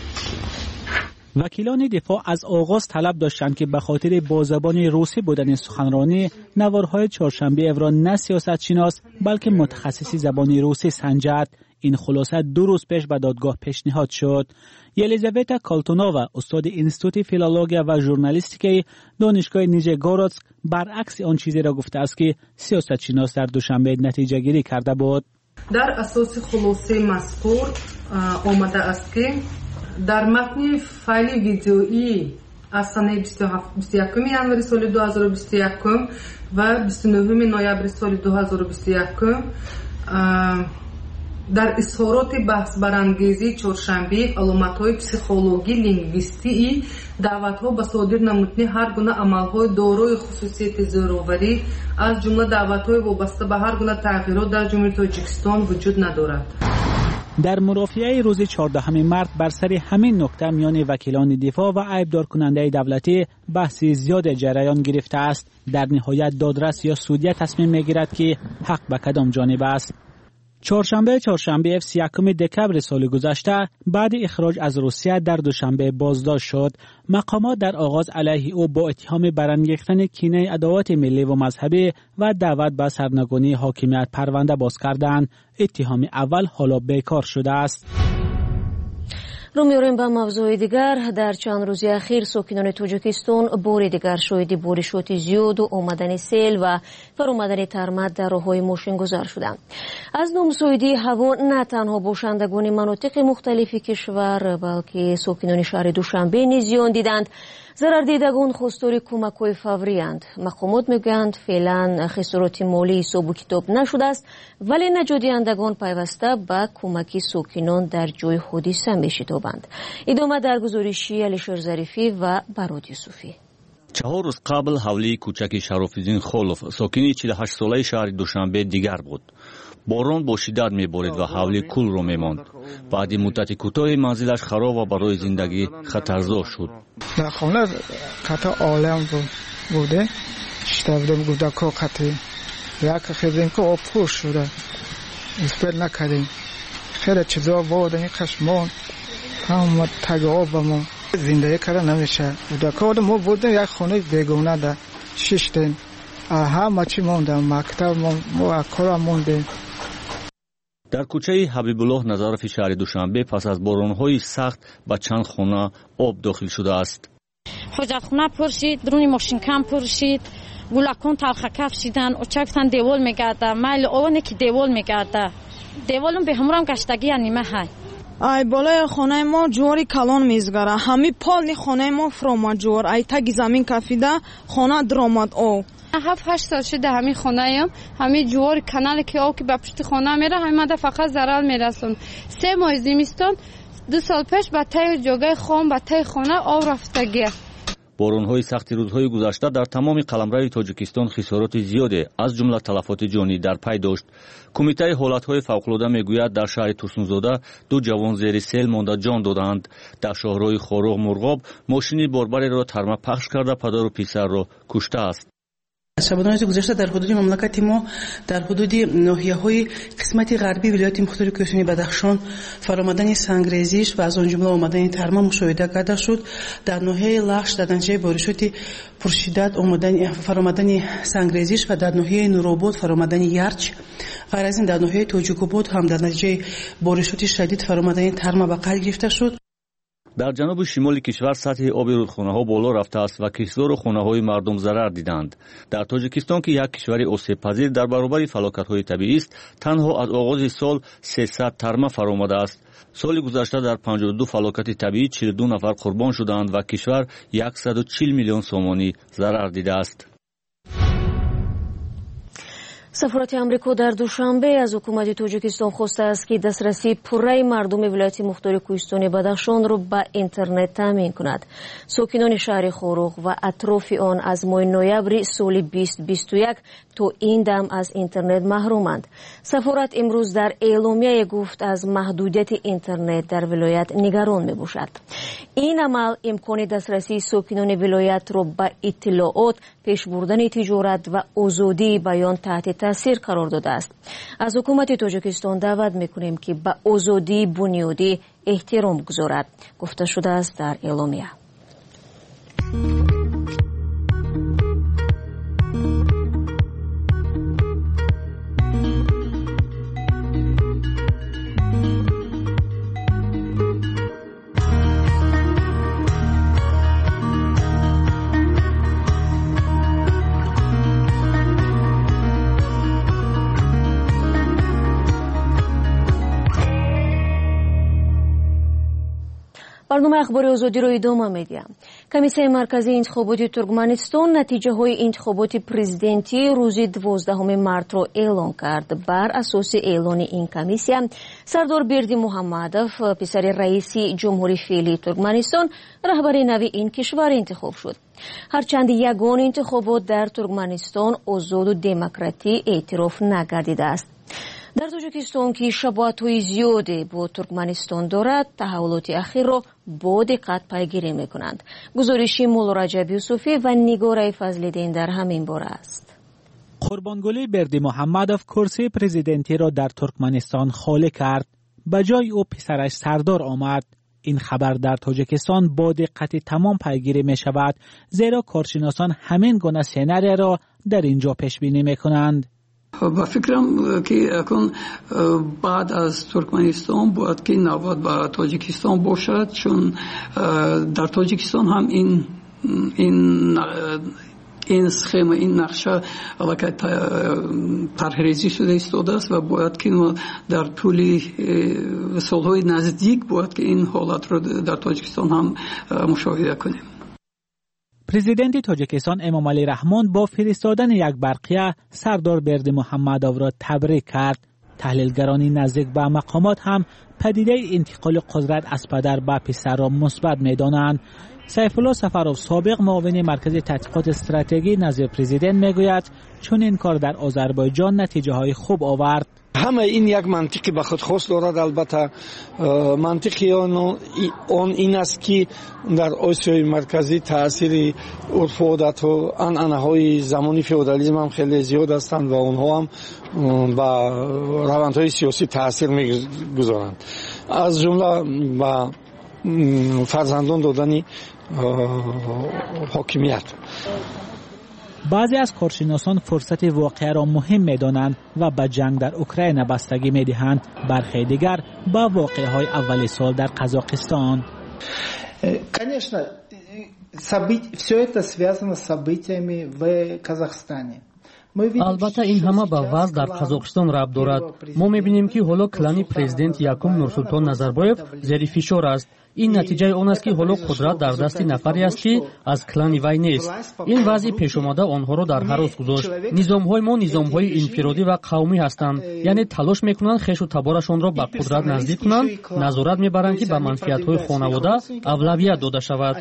وکیلان دفاع از آغاز طلب داشتند که به خاطر با زبان روسی بودن سخنرانی نوارهای چهارشنبه را نه سیاستشناس بلکه متخصصی زبان روسی سنجد. این خلاصه دو روز پیش به دادگاه پیشنهاد شد. یلیزاوتا کالتونووا استاد انستیتوت فیلولوژی و ژورنالیستیک دانشگاه نیژگورودسک برعکس آن چیزی را گفته است که سیاستشناس در دوشنبه نتیجه گیری کرده بود. در اساس خلاصه مذکور آمده است که در متن فایل ویدیویی از سال بیست و هفت بیست و یک ژانویه سال دو هزار و بیست و یک و بیست و نه نوامبر سال دو هزار و بیست و یک در اظهارات بحث برانگیزی چهارشنبه علامت‌های پسیخولوژی لینگویستی دعوت‌ها به صادر نمودن هر گونه عمل‌های دارای خصوصیت زوراوری از جمله دعوت‌های وابسته به هر گونه تغییرات در جمهوری تاجیکستان وجود ندارد. در مرافعه روز چهاردهم مارس بر سر همین نکته میان وکیلان دفاع و عیبدار کننده دولتی بحثی زیاد جریان گرفته است. در نهایت دادرس یا سودیه تصمیم میگیرد که حق به کدام جانب است. چهارشنبه چهارشنبه سی و یک دکمبر سال گذشته بعد اخراج از روسیه در دوشنبه بازداشت شد. مقامات در آغاز علیه او با اتهام برانگیختن کینه عداوت ملی و مذهبی و دعوت به سرنگونی حاکمیت پرونده باز کردند. اتهام اول حالا بیکار شده است. رو می‌آوریم به موضوع دیگر. در چند روز اخیر ساکنان تاجیکستان بار دیگر شاهد بارشات زیاد و آمدن سیل و فرآمدن ترمد در راه‌های ماشین‌گذار شدند. از نامساعدی هوا نه تنها باشندگان مناطق مختلف کشور بلکه ساکنان شهر دوشنبه نیز زیان دیدند. ضرر دیدگان خواستار کمک‌های فوری‌اند. مقامات میگویند فعلا خسارات مالی حساب و کتاب نشده است، ولی نجات دهندگان پیوسته به کمک ساکنان در جای حادثه می‌شتابند. ادامه در گزارشی علیشیر ظریفی و براد یوسفی. چهار روز قبل حولی کوچک شراف‌الدین خولوف ساکن چهل و هشت ساله شهر دوشنبه دیگر بود. باران با شدت می‌بارید و حولی کل رو می‌ماند. بعد مدت کوتاه منزلش خراب و برای زندگی خطرزا شد. در خانه قطع عالم بوده. شده بودم گودکا قطع. یک خیزیم که آب پوش شده. اسپل نکردیم. خیلی چیزا بود این خشمان هم تگ آب ما زندگی کرده نمیشه. گودکا ما بودیم یک خانه بیگونه ده. ششتیم. همه چی موندم. مکتب ما کار موندیم. در کوچه حبیب الله نظرف شهر دوشنبه پس از باران‌های سخت به چند خانه آب داخل شده است. حجرخونه پر شید، درونی ماشین کم پر شید، گلکان تلخه کفشیدن، اوچکتن دیوال میگرده، مایل اونه که دیوال میگرده، دیوالم به همرام گشتگی نیمه های. ای بالای خانه ما جواری کلان میزگره، همی پالی خانه ما فروما جوار، ای تگی زمین کفیده خانه درامد او. هفت هشت سال شده همین خانه ایم، همین جوار کانال که آب که به پشت خانه میره، همین مده فقط ضرر میرسون. سه ماه زمستان دو سال پیش به تای جوگه خام به تای خانه آب رفتگی. بارون‌های سختی روزهای گذشته در تمام قلمرو تاجیکستان خسارات زیادی از جمله تلفات جانی در پی داشت. کمیته حالت‌های فوق‌العاده میگوید در شهر توسنزاده دو جوان زیر سیل مانده جان دادند. در شهرهای خاروغ مرغاب ماشینی باربری را ترمه پخش کرده پدر و پسر را کشته است. شبانه روز گذشته در حدود مملکت ما در حدود ناحیه‌های قسمت غربی ولایت مختار کوهستانی بدخشان فرآمدن سنگریزش و از آن جمله آمدن ترما مشاهده کرده شد. در ناحیه لخش در نتیجه بارشات پرشدت آمدن فرآمدن سنگریزش و در ناحیه نورآباد فرآمدن یرچ. غیر از این در ناحیه توجیک‌آباد هم در نتیجه بارشات شدید فرآمدن ترما به قید گرفته شد. در جنوب شمال کشور سطح آب رودخانه‌ها بالا رفته است و کشتزار و خانه‌های مردم ضرر دیدند. در تاجیکستان که یک کشور آسیب پذیر در برابر فلاکت‌های طبیعی است، تنها از آغاز سال سیصد ترمه فرآمده است. سال گذشته در پنجاه و دو فلاکت طبیعی چهل و دو نفر قربان شدند و کشور صد و چهل میلیون سومانی ضرر دیده است. سفارت آمریکا در دوشنبه از حکومت تاجیکستان خواسته است که دسترسی پوره مردم ولایت مختار کوهستانی بدخشان را به اینترنت تامین کند. ساکنان شهر خاروغ و اطراف آن از ماه نوامبر سال بیست بیست و یک تا این دم از اینترنت محرومند. سفارت امروز در اعلامیه گفت از محدودیت اینترنت در ولایت نگران می باشد. این عمل امکان دسترسی ساکنان ولایت را به اطلاعات، پیش بردن تجارت و آزادی بیان تحت تاثیر قرار داده است. از حکومت تاجیکستان دعوت میکنیم که به آزادی بنیادی احترام گذارد، گفته شده است در اعلامیه. برنامه اخبار آزادی را ادامه می‌دهیم. کمیسیون مرکزی انتخابات ترکمنستان نتیجه های انتخابات پرزیدنتی روز دوازدهم مارس را اعلام کرد. بر اساس اعلان این کمیسیون، سردار بردی محمدوف پسر رئیس جمهوری فعلی ترکمنستان رهبر نوی این کشور انتخاب شد. هرچند یگان انتخابات در ترکمنستان آزاد و دموکراتی اعتراف نگردیده است. در تاجیکستان که شباهت‌های زیادی با ترکمنستان دارد، تحولات اخیر را با دقت پیگیری می‌کنند. گزارشی مولا رجب یوسفی و نگار فضل‌الدین در همین باره است. قربانگلی بردی محمدوف کرسی پرزیدنتی را در ترکمنستان خالی کرد. به جای او پسرش سردار آمد. این خبر در تاجیکستان با دقت تمام پیگیری می‌شود، زیرا کارشناسان همین گونه سناریو را در اینجا پیش بینی می‌کنند. با فکرم که اکنون بعد از ترکمنستان باید که نوبت به تاجیکستان باشد، چون در تاجیکستان هم این این این سخم این نقشه علاقه طرحریزی شده ایستاده است و باید که در طول سالهای نزدیک باید که این حالت را در تاجیکستان هم مشاهده کنیم. پرزیدنت تاجیکستان امام علی رحمان با فرستادن یک برقیه سردار بردی محمدوف را تبریک کرد. تحلیلگران نزدیک به مقامات هم پدیده انتقال قدرت از پدر به پسر را مثبت می‌دانند. سیف الله سفروف سابق معاون مرکز تحقیقات استراتژی نظیر پرزیدنت میگوید چون این کار در آذربایجان نتیجه های خوب آورد. همه این یک منطقی به خود خاص دارد. البته منطقی آن این است که در آسیای مرکزی تاثیر عرف و عادت و عنعنه‌های زمانی فئودالیسم هم خیلی زیاد هستند و آنها هم به روندهای سیاسی تاثیر میگذارند، از جمله به فرزندان دادن حاکمیت. بعضی از کارشناسان فرصت واقعه را مهم می‌دانند و به جنگ در اوکراین بستگی می‌دهند. برخی دیگر با واقعه‌های اول سال در قزاقستان. все это связано с событиями в Казахстане. албатта ин ҳама ба вазъ дар қазоқистон рабт дорад. мо мебинем ки ҳоло клани президент якум Нурсултон Назарбоев зери фишор аст. ин натиҷаи он аст ки ҳоло қудрат дар дасти нафаре аст ки аз клани вай нест. ин вазъи пешомада онҳоро дар ҳарос гузошт. низомҳои мо низомҳои инфиродӣ ва қавмӣ ҳастанд, яъне талош мекунанд хешу таборашонро ба қудрат наздик кунанд, назорат мебаранд ки ба манфиатҳои хонавода авлавият дода шавад.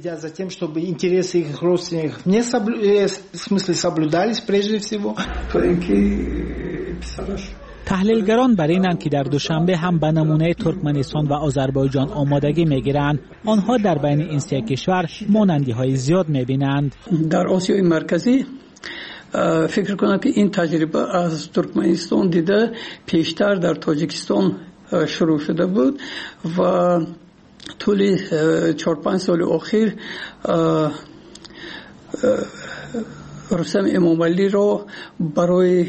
تحلیلگران بر اینند که در دوشنبه هم به نمونه ترکمنستان و آذربایجان آمادگی میگیرند. آنها در بین این سه کشور مانندی های زیاد میبینند. در آسیای مرکزی فکر کنم که این تجربه از ترکمنستان دیده پیشتر در تاجیکستان شروع شده بود و طول چهار پنج سال اخیر رستم امامعلی را برای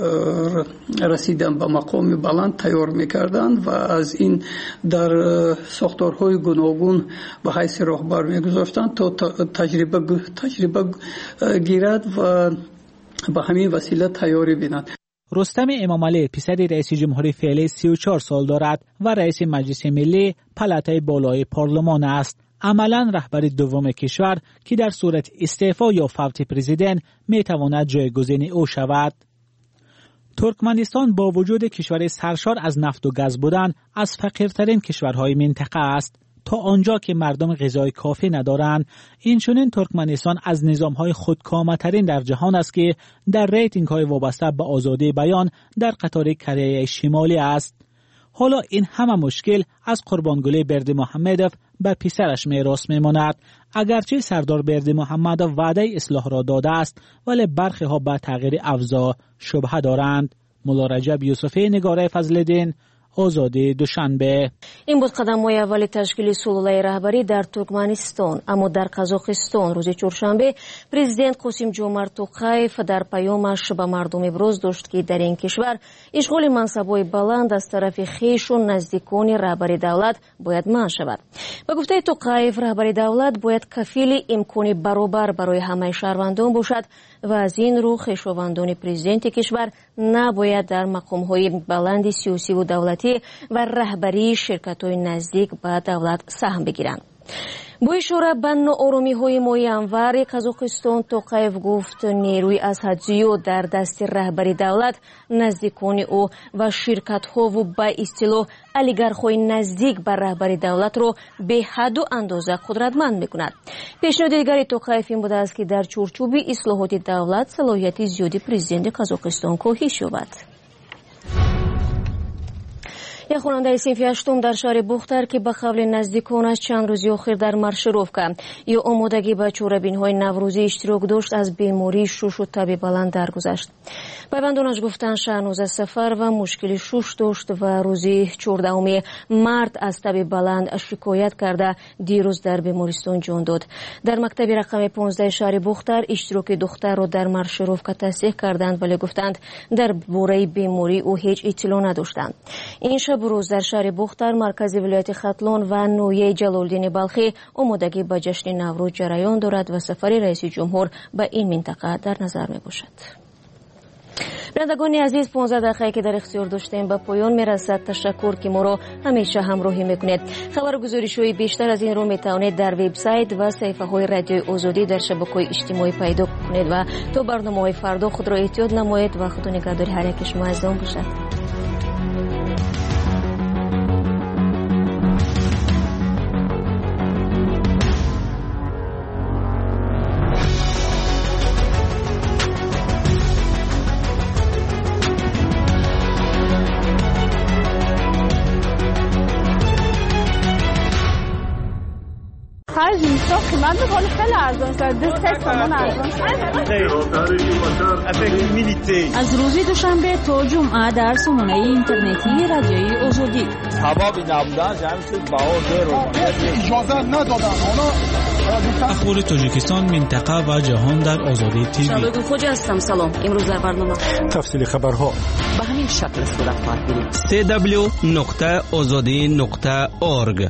رسیدن به مقام بلند تیار میکردند و از این در ساختارهای گوناگون به حیث راهبر میگذاشتند تا تجربه تجربه گیرد و به همین وسیله تیاری بیند. رستم امامعلی پسر رئیس جمهوری فعلی سی و چهار سال دارد و رئیس مجلس ملی پلاتای بالای پارلمان است. عملاً رهبر دوم کشور که در صورت استعفا یا فوت پرزیدنت میتواند جایگزین او شود. ترکمنستان با وجود کشور سرشار از نفت و گاز بودن از فقیرترین کشورهای منطقه است. تا آنجا که مردم غذای کافی ندارند، اینچنین ترکمنستان از نظامهای خودکامه‌ترین در جهان است که در ریتینگ‌های وابسته به آزادی بیان در قطار کره شمالی است. حالا این همه مشکل از قربانگلی بردیمحمدوف به پسرش میراث میماند. اگرچه سردار بردیمحمدوف وعده اصلاح را داده است، ولی برخی ها به تغییر افزا شبهه دارند. مولا رجب یوسفی، نگاره فضل‌الدین، آزادی دوشنبه. این بود قدم‌های اولی تشکیل سلوله‌ی رهبری در ترکمنستان. اما در قزاقستان روز چهارشنبه پرزیدنت قاسم جومرت توقایف در پیامش به مردم ابراز داشت که در این کشور اشغال منصب‌های بلند از طرف خویش و نزدیکان رهبری دولت باید منع شود. به گفته توقایف رهبری دولت باید کفیل امکان برابر برای همه شهروندان باشد و از این رو خویشاوندان پرزیدنت کشور نباید در مقام‌های بلند سیاسی و دولتی و رهبری شرکت‌های نزدیک به دولت سهم بگیرند. با اشاره به ناآرامی‌های ماهی انور قزاقستان، توقایف گفت نیروی از حد زیاد در دست رهبری دولت، نزدیکان او و شرکت‌ها و به اصطلاح اولیگارخ‌های نزدیک به رهبری دولت را به حد و اندازه قدرتمند می‌کند. پیشنهاد دیگری توقایف این بوده است که در چارچوب اصلاحات دولت صلاحیت زیادی پرزیدنت قزاقستان کاهش یابد. یک خواننده صنف هشتم در شهر بختر که به قول نزدیکانش چند روزی اخیر در مارشروفکا یا آمادگی به چوربین‌های نوروزی اشتراک داشت، از بیماری شوش و تب بلند درگذشت. پیوندانش گفتند شهرنوز سفر و مشکل شوش داشت و روزی چهاردهم مارس از تب بلند شکایت کرده دیروز در بیمارستان جان داد. در مکتب رقم پانزده شهر بختر اشتراک دختر را در مارشروفکا تصدیق کردند، ولی گفتند در باره بیماری او هیچ اطلاع نداشتند. این شب روز در شهر بختر مرکز ولایت ختلان و نویه جلالدین بلخی آمادگی به جشن نوروز جریان دارد و سفر رئیس جمهور به این منطقه در نظر می باشد. بینندگان عزیز، پانزده دقیقه که در اختیار داشتیم به پایان می رسد. تشکر که ما را همیشه همراهی میکنید. خبرگزاری‌های بیشتر از این رو می توانید در وبسایت و صفحه های رادیوی آزادی در شبکه‌های اجتماعی پیدا کنید و تا برنامه‌های فردا خود را احتیاط نمایید و خدا نگهدار هر یک شما عزیزان باشد. من به بالا خیلی ارزان شد. دو سه سامان ارزان شد. از روز دوشنبه تا جمعه در سامانه اینترنتی رادیوی آزادی. سبب نبودن جمعیت بهار رو اجازه ندادن. اخبار تاجیکستان، منطقه و جهان در آزادی تیوی. شبکه خوجا هستم. سلام. امروز در برنامه تفصیل خبرها به همین شکل صورت خواهد بود. سی دبلیو نقطه آزادی نقطه اورگ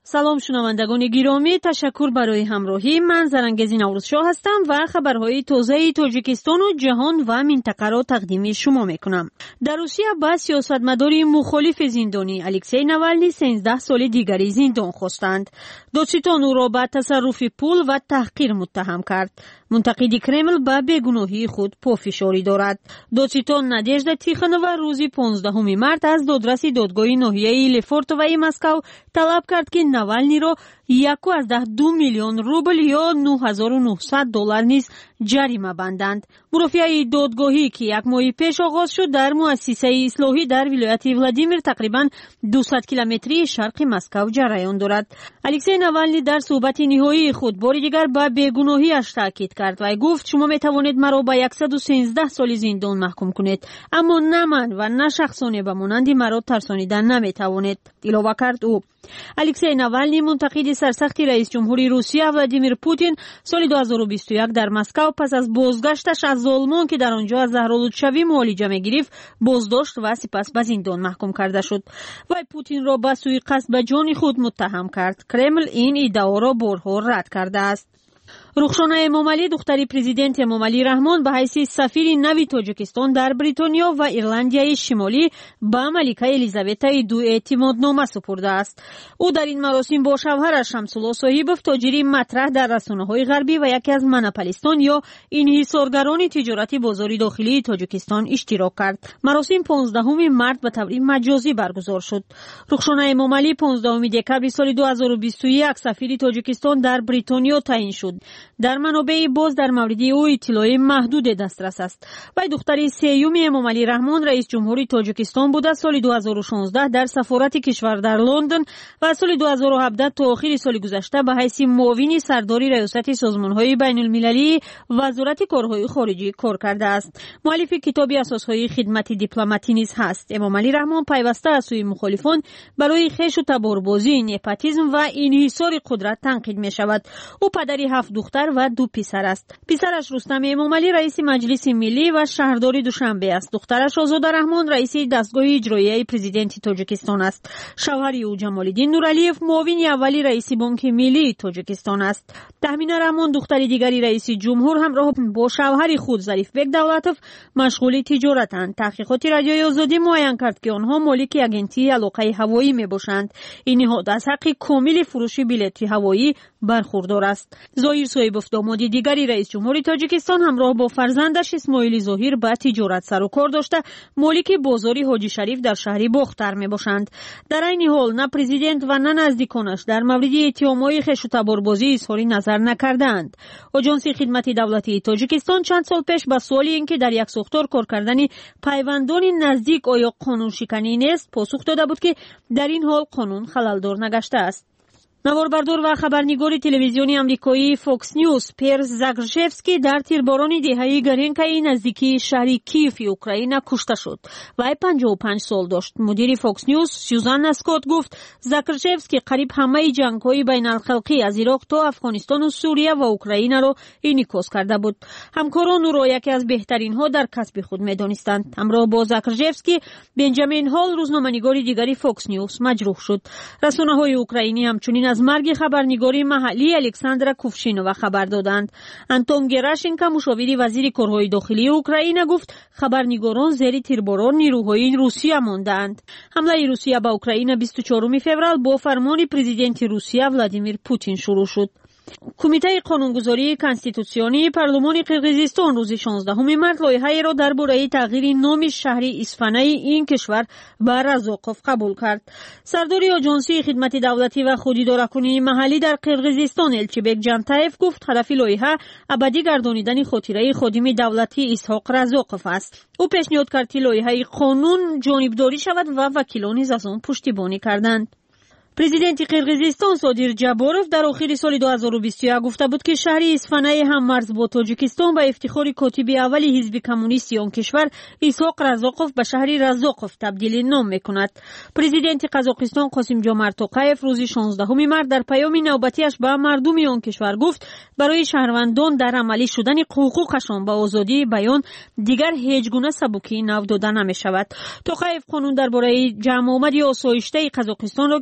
سلام شنوندگان گرامی، تشکر برای همراهی. من زرنگزی نوروزشاه هستم و خبرهای تازه تاجیکستان و جهان و منطقه را تقدیم شما میکنم. در روسیه با سیاستمدار مخالف زندانی الکسی نوالنی سیزده سال دیگری زندان خواستند. دادستان او را به تصرف پول و تحقیر متهم کرد. منتقد کرمل به بیگناهی خود پافشاری دارد. دادستان نادژدا تیخانووا روز پانزدهم مارس از دادرس دادگاه ناحیه لفورتوای مسکو طلب کرد که نوالنی را یازده دو میلیون روبل یا نه هزار و نهصد دلار نیز جریمه بندند. مرافعه دادگاهی که یک ماه پیش آغاز شد در مؤسسه اصلاحی در ولایت ولادیمیر تقریباً دویست کیلومتری شرق مسکو جریان دارد. الکسی نوالنی در صحبت نهایی خود بار دیگر به بیگناهی‌اش تاکید کرد و گفت شما می توانید مرا به صد و سیزده سال زندان محکوم کنید، اما نه من و نه شخصانی به مانند مرا ترسانیدن نمی توانید. اضافه کرد او. الکسی نوالنی منتقد سرسخت رئیس جمهوری روسیه ولادیمیر پوتین سال دو هزار و بیست و یک در مسکو پس از بازگشتش از آلمان که در آنجا از زهرآلودشوی معالجه می‌گرفت بازداشت و سپس به زندان محکوم کرده شد و پوتین را به سوء قصد به جان خود متهم کرد. کرمل این ادعا را بارها رد کرده است. رخشانه امامعلی دختری پرزیدنت امامعلی رحمان به حیث سفیر نوی تاجیکستان در بریتانیا و ایرلندیای شمالی به ملکه الیزابت دو اعتمادنامه سپرده است. او در این مراسم با شوهرش شمس‌الله صاحبوف تاجری مطرح در رسانه‌های غربی و یکی از مناپلیستان یا انحصارگران تجارتی بازار داخلی تاجیکستان اشتراک کرد. مراسم پانزدهم مارس به طور مجازی برگزار شد. رخشانه امامعلی پانزدهم دکمبر سال دو هزار و بیست و یک سفیر تاجیکستان در بریتانیا تعیین شد. در منابع باز در مورد او اطلاع محدود دسترس است. و دختر سیوم امامعلی رحمان رئیس جمهوری تاجیکستان بود. سال دو هزار و شانزده در سفارت کشور در لندن و سال دو هزار و هفده تا آخر سال گذشته به حیث معاون سرداری ریاست سازمان‌های بین‌المللی وزارت کارهای خارجی کار کرده است. مؤلف کتاب اساس‌های خدمت دیپلماتی نیز هست. امامعلی رحمان پیوسته از سوی مخالفان برای خیش و تباربازی، نپاتیسم و انحصار قدرت تنقید می‌شود. او پدری هفت دختر و دو پسر است. پسرش رستم امامعلی رئیس مجلس ملی و شهردار دوشنبه است. دخترش آزاده رحمان رئیس دستگاه اجرایی پرزیدنت تاجیکستان است. شوهر او جمال‌الدین نورعلیف معاون اولی رئیس بانک ملی تاجیکستان است. تهمینه رحمان دختر دیگری رئیس جمهور همراه با شوهر خود ظریف بک دولتوف مشغول تجارتند. تحقیقات رادیوی آزادی معین کرد که آنها مالک اگنتی علاقه هوایی میباشند. این نهاد از حق کامل فروش بلیط هوایی برخوردار است. ظاهر صاحبوف داماد دیگری رئیس جمهوری تاجیکستان همراه با فرزندش اسماعیل ظاهر با تجارت سر و کار داشته مالک بازاری حاجی شریف در شهر باختر میباشند. در این حال نه پرزیدنت و نه نزدیکانش در مورد اتهامات خیش و تباربازی اظهار نظر نکردند. آژانس خدمت دولتی تاجیکستان چند سال پیش به سوال اینکه در یک ساختار کار کردن پیوندان نزدیک آیا قانون شکنی نیست پاسخ داده بود که در این حال قانون خللدار نگشته است. نواربردار و خبرنگار تلویزیونی آمریکایی فوکس نیوز پیرس زاگرژفسکی در تیرباران دهه گرینکای نزدیکی شهر کیف اوکراین کشته شد و پنجاه و پنج سال داشت. مدیر فوکس نیوز سوزان اسکات گفت زاگرژفسکی قریب همه جنگ‌های بین‌الخلقی از عراق تا افغانستان و سوریه و اوکراین را انعکاس کرده بود. همکاران او را یکی از بهترین ها در کسب خود می‌دانستند. همراه با زاگرژفسکی بنجامین هال روزنامه‌نگار دیگری فوکس نیوز مجروح شد. رسانه‌های اوکراینی همچنین از مرگ خبرنگاری محلی الکساندرا کوفشینووا خبر دادند. انتون گراشنکو مشاور وزیر کارهای داخلی اوکراین گفت خبرنگاران زیر تیرباران نیروهای روسیه ماندند. حمله روسیه به اوکراین بیست و چهارم فوریه با فرمان پرزیدنت روسیه ولادیمیر پوتین شروع شد. کمیته قانونگذاری کنستیتوسیونی پارلمان قرقیزستان روز شانزدهم مارس لایحه‌ای را درباره تغییر نام شهر اصفهان این کشور به رزاقوف قبول کرد. سردار آژانس خدمت دولتی و خودادارکنی محلی در قرقیزستان الچیبک جانتایف گفت هدف لایحه ابدی گردانیدن خاطره خادم دولتی اسحاق رزاقوف است. او پیشنهاد کرد که لایحه قانون جانبداری شود و وکیلان نیز از آن پشتیبانی کردند. پرزیدنت قرقیزستان صادر جاباروف در آخر سال دو هزار و بیست و یک گفته بود که شهر اصفهان هم مرز با تاجیکستان به افتخار کاتب اول حزب کمونیستی آن کشور اسحاق رزاقوف به شهر رزاقوف تبدیل نام میکند. پرزیدنت قزاقستان قاسم جومرت توقایف روز شانزدهم مارس در پیام نوبتیش به مردم آن کشور گفت برای شهروندان در عملی شدن حقوقشان به آزادی بیان دیگر هیچ گونه سبکی نو داده نمی شود. توقایف قانون درباره جمع آمدی آسایشته قزاقستان را که سال دو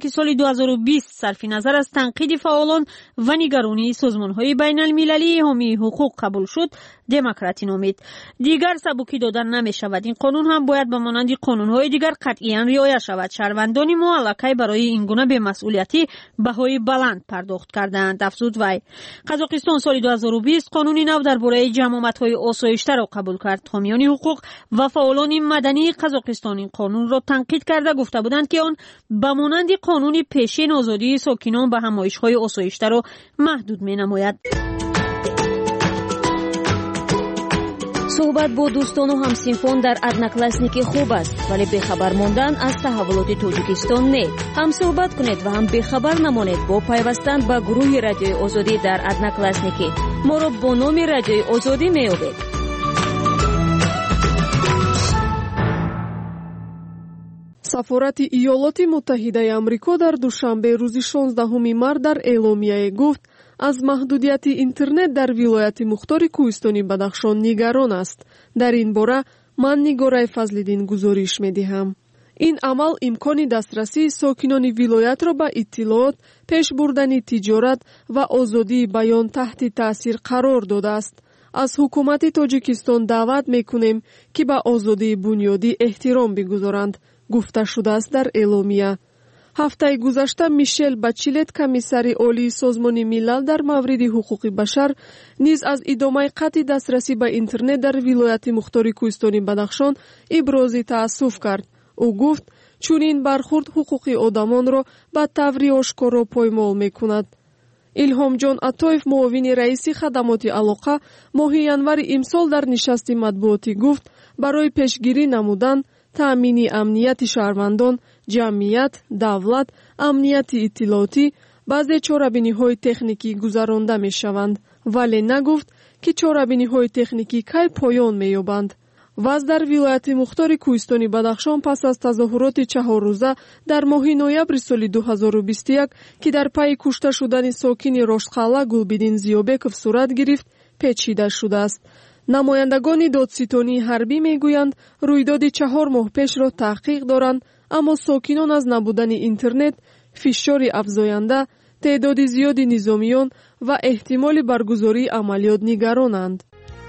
هزار و بیست صرف نظر از تنقید فعالان و نگرانی سازمان‌های بین‌المللی حامی حقوق قبول شد، دموکراتی نامید. دیگر سبکی دادن نمی‌شود. این قانون هم باید به مانند قانون‌های دیگر قطعاً رعایت شود. شهروندان ما علاقه برای این گونه به مسئولیتی بهای بلند پرداخت کردند، افزود وی. قزاقستان سال دو هزار و بیست قانونی نو درباره جماعت‌های آسایش‌تر را قبول کرد. حامیان حقوق و فعالان مدنی قزاقستان این قانون را تنقید کرده گفته بودند که آن به مانند قانون پیشین آزادی ساکنان به همایش‌های آسایش‌تر را محدود می‌نماید. صحبت با دوستان و همسینفان در ادناکلاسنیکی خوب است، ولی بخبر ماندن از تحولات تاجیکستان نه. هم صحبت کنید و هم بخبر نمانید با پیوستن به گروه رادیوی آزادی در ادناکلاسنیکی. ما را با نام رادیوی آزادی می‌یابید. سفارت ایالات متحده آمریکا در دوشنبه روز شانزدهم مارس در اعلامیه گفت از محدودیت اینترنت در ولایت مختار کوهستانی بدخشان نگران است. در این باره من نگاره فضل‌الدین گزارش می‌دهم. این عمل امکان دسترسی ساکنان ولایت را به اطلاعات، پیش بردن تجارت و آزادی بیان تحت تاثیر قرار داده است. از حکومت تاجیکستان دعوت می‌کنیم که به آزادی بنیادی احترام بگذارند، گفته شده است در اعلامیه. هفته گذشته میشل بچیلت کمیسر عالی سازمان ملل در مورد حقوق بشر نیز از ادامه قطع دسترسی به اینترنت در ولایت مختار کوهستانی بدخشان ابراز تأسف کرد. او گفت چنین برخورد حقوق آدمان را به طور آشکارا پایمال میکند. الهام جان عطایف معاون رئیس خدمات علاقه ماه ینور امسال در نشست مطبوعاتی گفت برای پیشگیری نمودن تأمین امنیت شهروندان، جمعیت، دولت، امنیت اطلاعاتی بعضی چاره‌بینی‌های تکنیکی گذرانده می‌شوند، ولی نگفت که چاره‌بینی‌های تکنیکی کی پایان می‌یابند. وضع در ولایت مختار کوهستانی بدخشان پس از تظاهرات چهار روزه در ماه نوامبر سال دو هزار و بیست و یک که در پی کشته شدن ساکن رشدخاله گلبدین زیابکов صورت گرفت، پیچیده شده است. نمایندگان دادستانی حربی میگویند رویداد چهار ماه پیش را تحقیق دارند، اما ساکنان از نبودن اینترنت، فشار افزاینده، تعداد زیادی نظامیان و احتمال برگزاری عملیات نگرانند.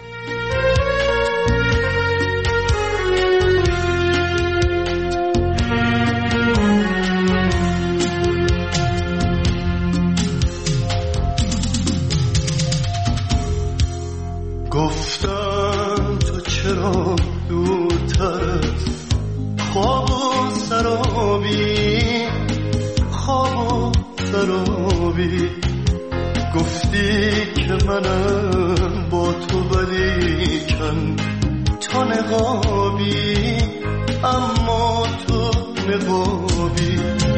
گفتم تو چرا دورتر خواب و سرابی خواب و سرابی گفتی که منم با تو ولیکن تو نقابی اما تو نقابی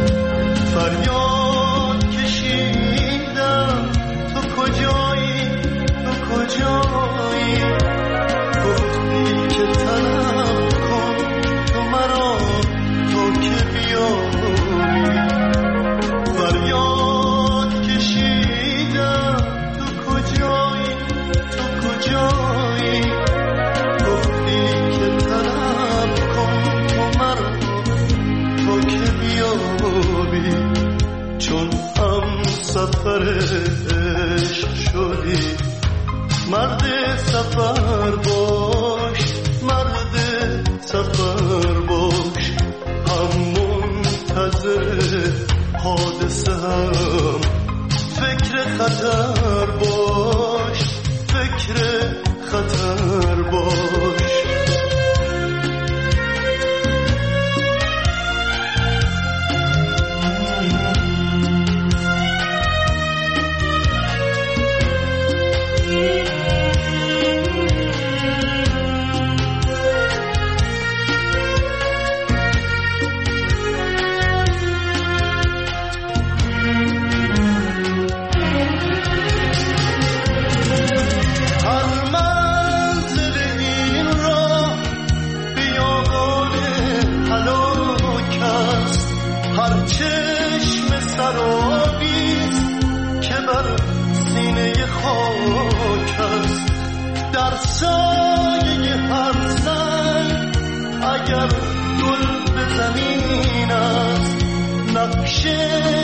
فریاد کشیدم تو کجایی تو کجایی گفتی که طلب کن تو مرا تا که بیایی فریاد کشیدم تو کجایی تو کجایی گفتی که طلب کن تو مرا تا که بیایی چون هم سفر عشق شدی مرد سفر باش مرد سفر باش هم منتظر حادثه هم فکر خطر باش فکر خطر باش در سایه هر سنگ اگر گل به زمین است نقشه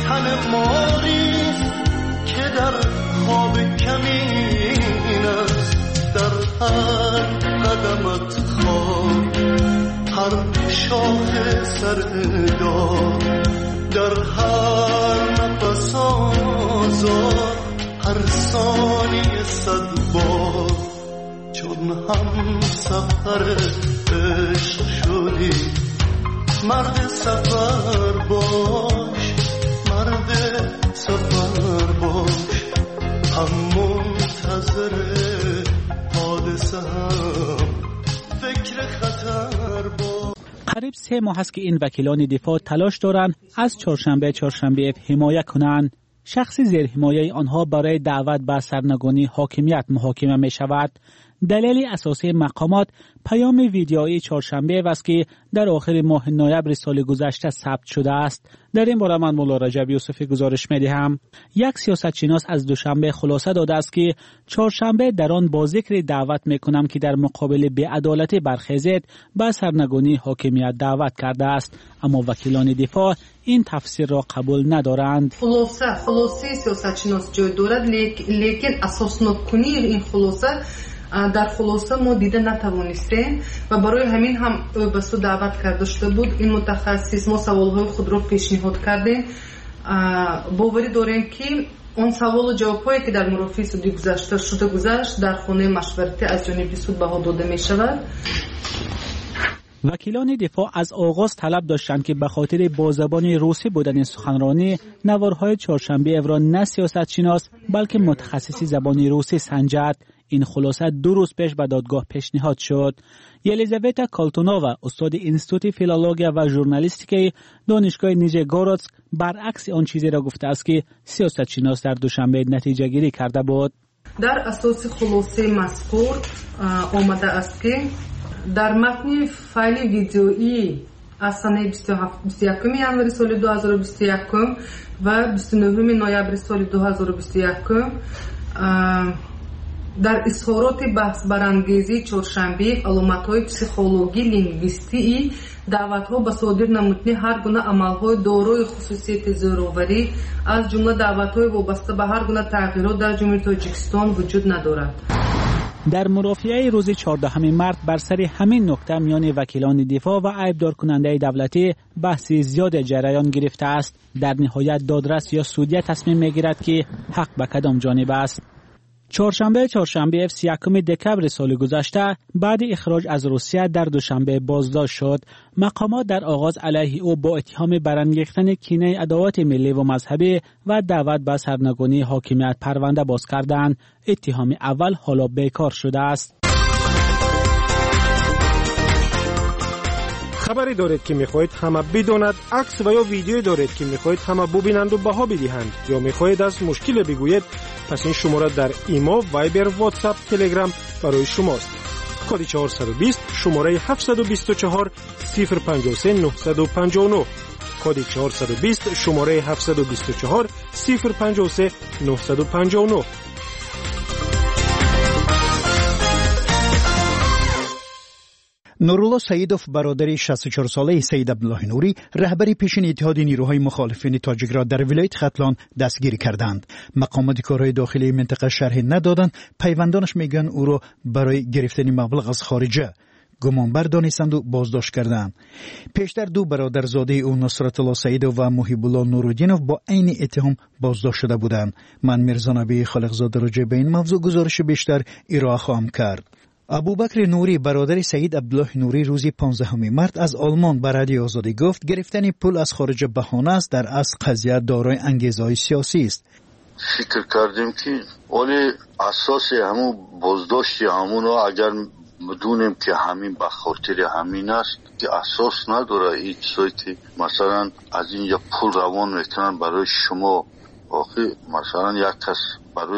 تن ماریست که در خواب کمین است. در هر قدمت خواب، هر شاخ سردار، در هر نفس آزار، هر ثانیه صد بار. چون هم سفر عشق شدی، مرد سفر باش، مرد سفر باش. هم منتظر حادثه، هم فکر خطر باش. قریب سه ماه است که این وکیلان دفاع تلاش دارند از چهارشنبه چهارشنبه حمایت کنند. شخصی زیر حمایه آنها برای دعوت به سرنگونی حاکمیت محاکمه می شود. دلیل اساسی مقامات پیام ویدیویی چهارشنبه است که در آخر ماه نوامبر سال گذشته ثبت شده است. در این باره من مولا رجب یوسفی گزارش می دهم. یک سیاستشناس از دوشنبه خلاصه داده است که چهارشنبه در آن با ذکر دعوت می کنم که در مقابل بی‌عدالتی برخیزید به سرنگونی حاکمیت دعوت کرده است، اما وکیلان دفاع این تفسیر را قبول ندارند. خلاصه خلاصه سیاستشناس جای دارد، لیکن اساس نکنی این خلاصه در خلاصه ما دیده نتوانستیم و برای همین هم به سو دعوت کرده شده بود. این متخصص ما سوالهای خود را پیشنهاد کردیم. باوری داریم که اون سوال و جوابهایی که در مرافعه سودی گذشته شده گذشت در خانه مشورتی از جانب سود بها داده می شود. وکیلان دفاع از آغاز طلب داشتند که به خاطر با زبان روسی بودن سخنرانی نوارهای چهارشنبه را نه سیاستشناس بلکه متخصصی زبان روسی سنجد. این خلاصه دو روز پیش به دادگاه پیشنهاد شد. یلیزاوتا کالتونووا، استاد انستیتوت فیلولوژیا و ژورنالیستیک دانشگاه نیژگورودسک، برعکس آن چیزی را گفته است که سیاستشناس در دوشنبه نتیجه گیری کرده بود. در اساس خلاصه مذکور آمده است که در متن فایل ویدیویی از سال بیست و هفت بیست و یک ژانویه سال دو هزار و بیست و یک و بیست و نه نوامبر سال دو هزار و بیست و یک در اظهارات بحث برانگیزی چهارشنبه علامت‌های پسیخولوژی لینگویستی دعوت‌ها به صادر نمودن هر گونه عمل‌های دارای خصوصیت زوراوری از جمله دعوت‌های وابسته به هر گونه تغییرات در جمهوری تاجیکستان وجود ندارد. در مرافعه روز چهاردهم مارس بر سر همین نکته میان وکیلان دفاع و عیبدار کننده دولتی بحثی زیاد جریان گرفته است. در نهایت دادرس یا سودیه تصمیم میگیرد که حق به کدام جانب است. چهارشنبه چهارشنبه سی و یک دکبر سال گذشته بعد اخراج از روسیه در دوشنبه بازداشت شد. مقامات در آغاز علیه او با اتهام برانگیختن کینه عداوت ملی و مذهبی و دعوت به سرنگونی حاکمیت پرونده باز کردند. اتهام اول حالا بیکار شده است. خبری دارید که میخواهید همه بداند، عکس و یا ویدیو دارید که میخواهید همه ببینند و بها بدهند، یا میخواهید از مشکل بگویید، پس این شماره در ایما، وایبر، واتساپ، تلگرام برای شماست. کد چهارصد و بیست شماره هفتصد و بیست و چهار صفر پنجاه و سه نهصد و پنجاه و نه. کد چهارصد و بیست شماره هفتصد و بیست و چهار صفر پنجاه و سه نهصد و پنجاه و نه. نورالله سیدوف برادر شصت و چهار ساله سید عبدالله نوری رهبری پیشین اتحاد نیروهای مخالفین تاجیک را در ولایت ختلان دستگیر کردند. مقامات کارهای داخلی منطقه شرح ندادند. پیوندانش میگن او را برای گرفتن مبلغ از خارجه گمانبر دانستند و بازداشت کردند. پیشتر دو برادرزاده او نصرت الله سیدوف و محیب الله نورالدینوف با عین اتهام بازداشت شده بودند. من میرزا نبی خالقزاده راجع به این موضوع گزارش بیشتر ارائه خواهم کرد. ابوبکر نوری برادر سید عبدالله نوری روز پانزدهم مارس از آلمان به رادیو آزادی گفت گرفتن پول از خارج بهانه است، در اصل قضیه دارای انگیزه‌های سیاسی است. فکر کردیم که ولی اساس همون بازداشت همون رو اگر بدونیم که همین به خاطر همین است که اساس نداره، این چیزایی که مثلا از اینجا پول روان میکنن برای شما، آخه مثلا یک کس برای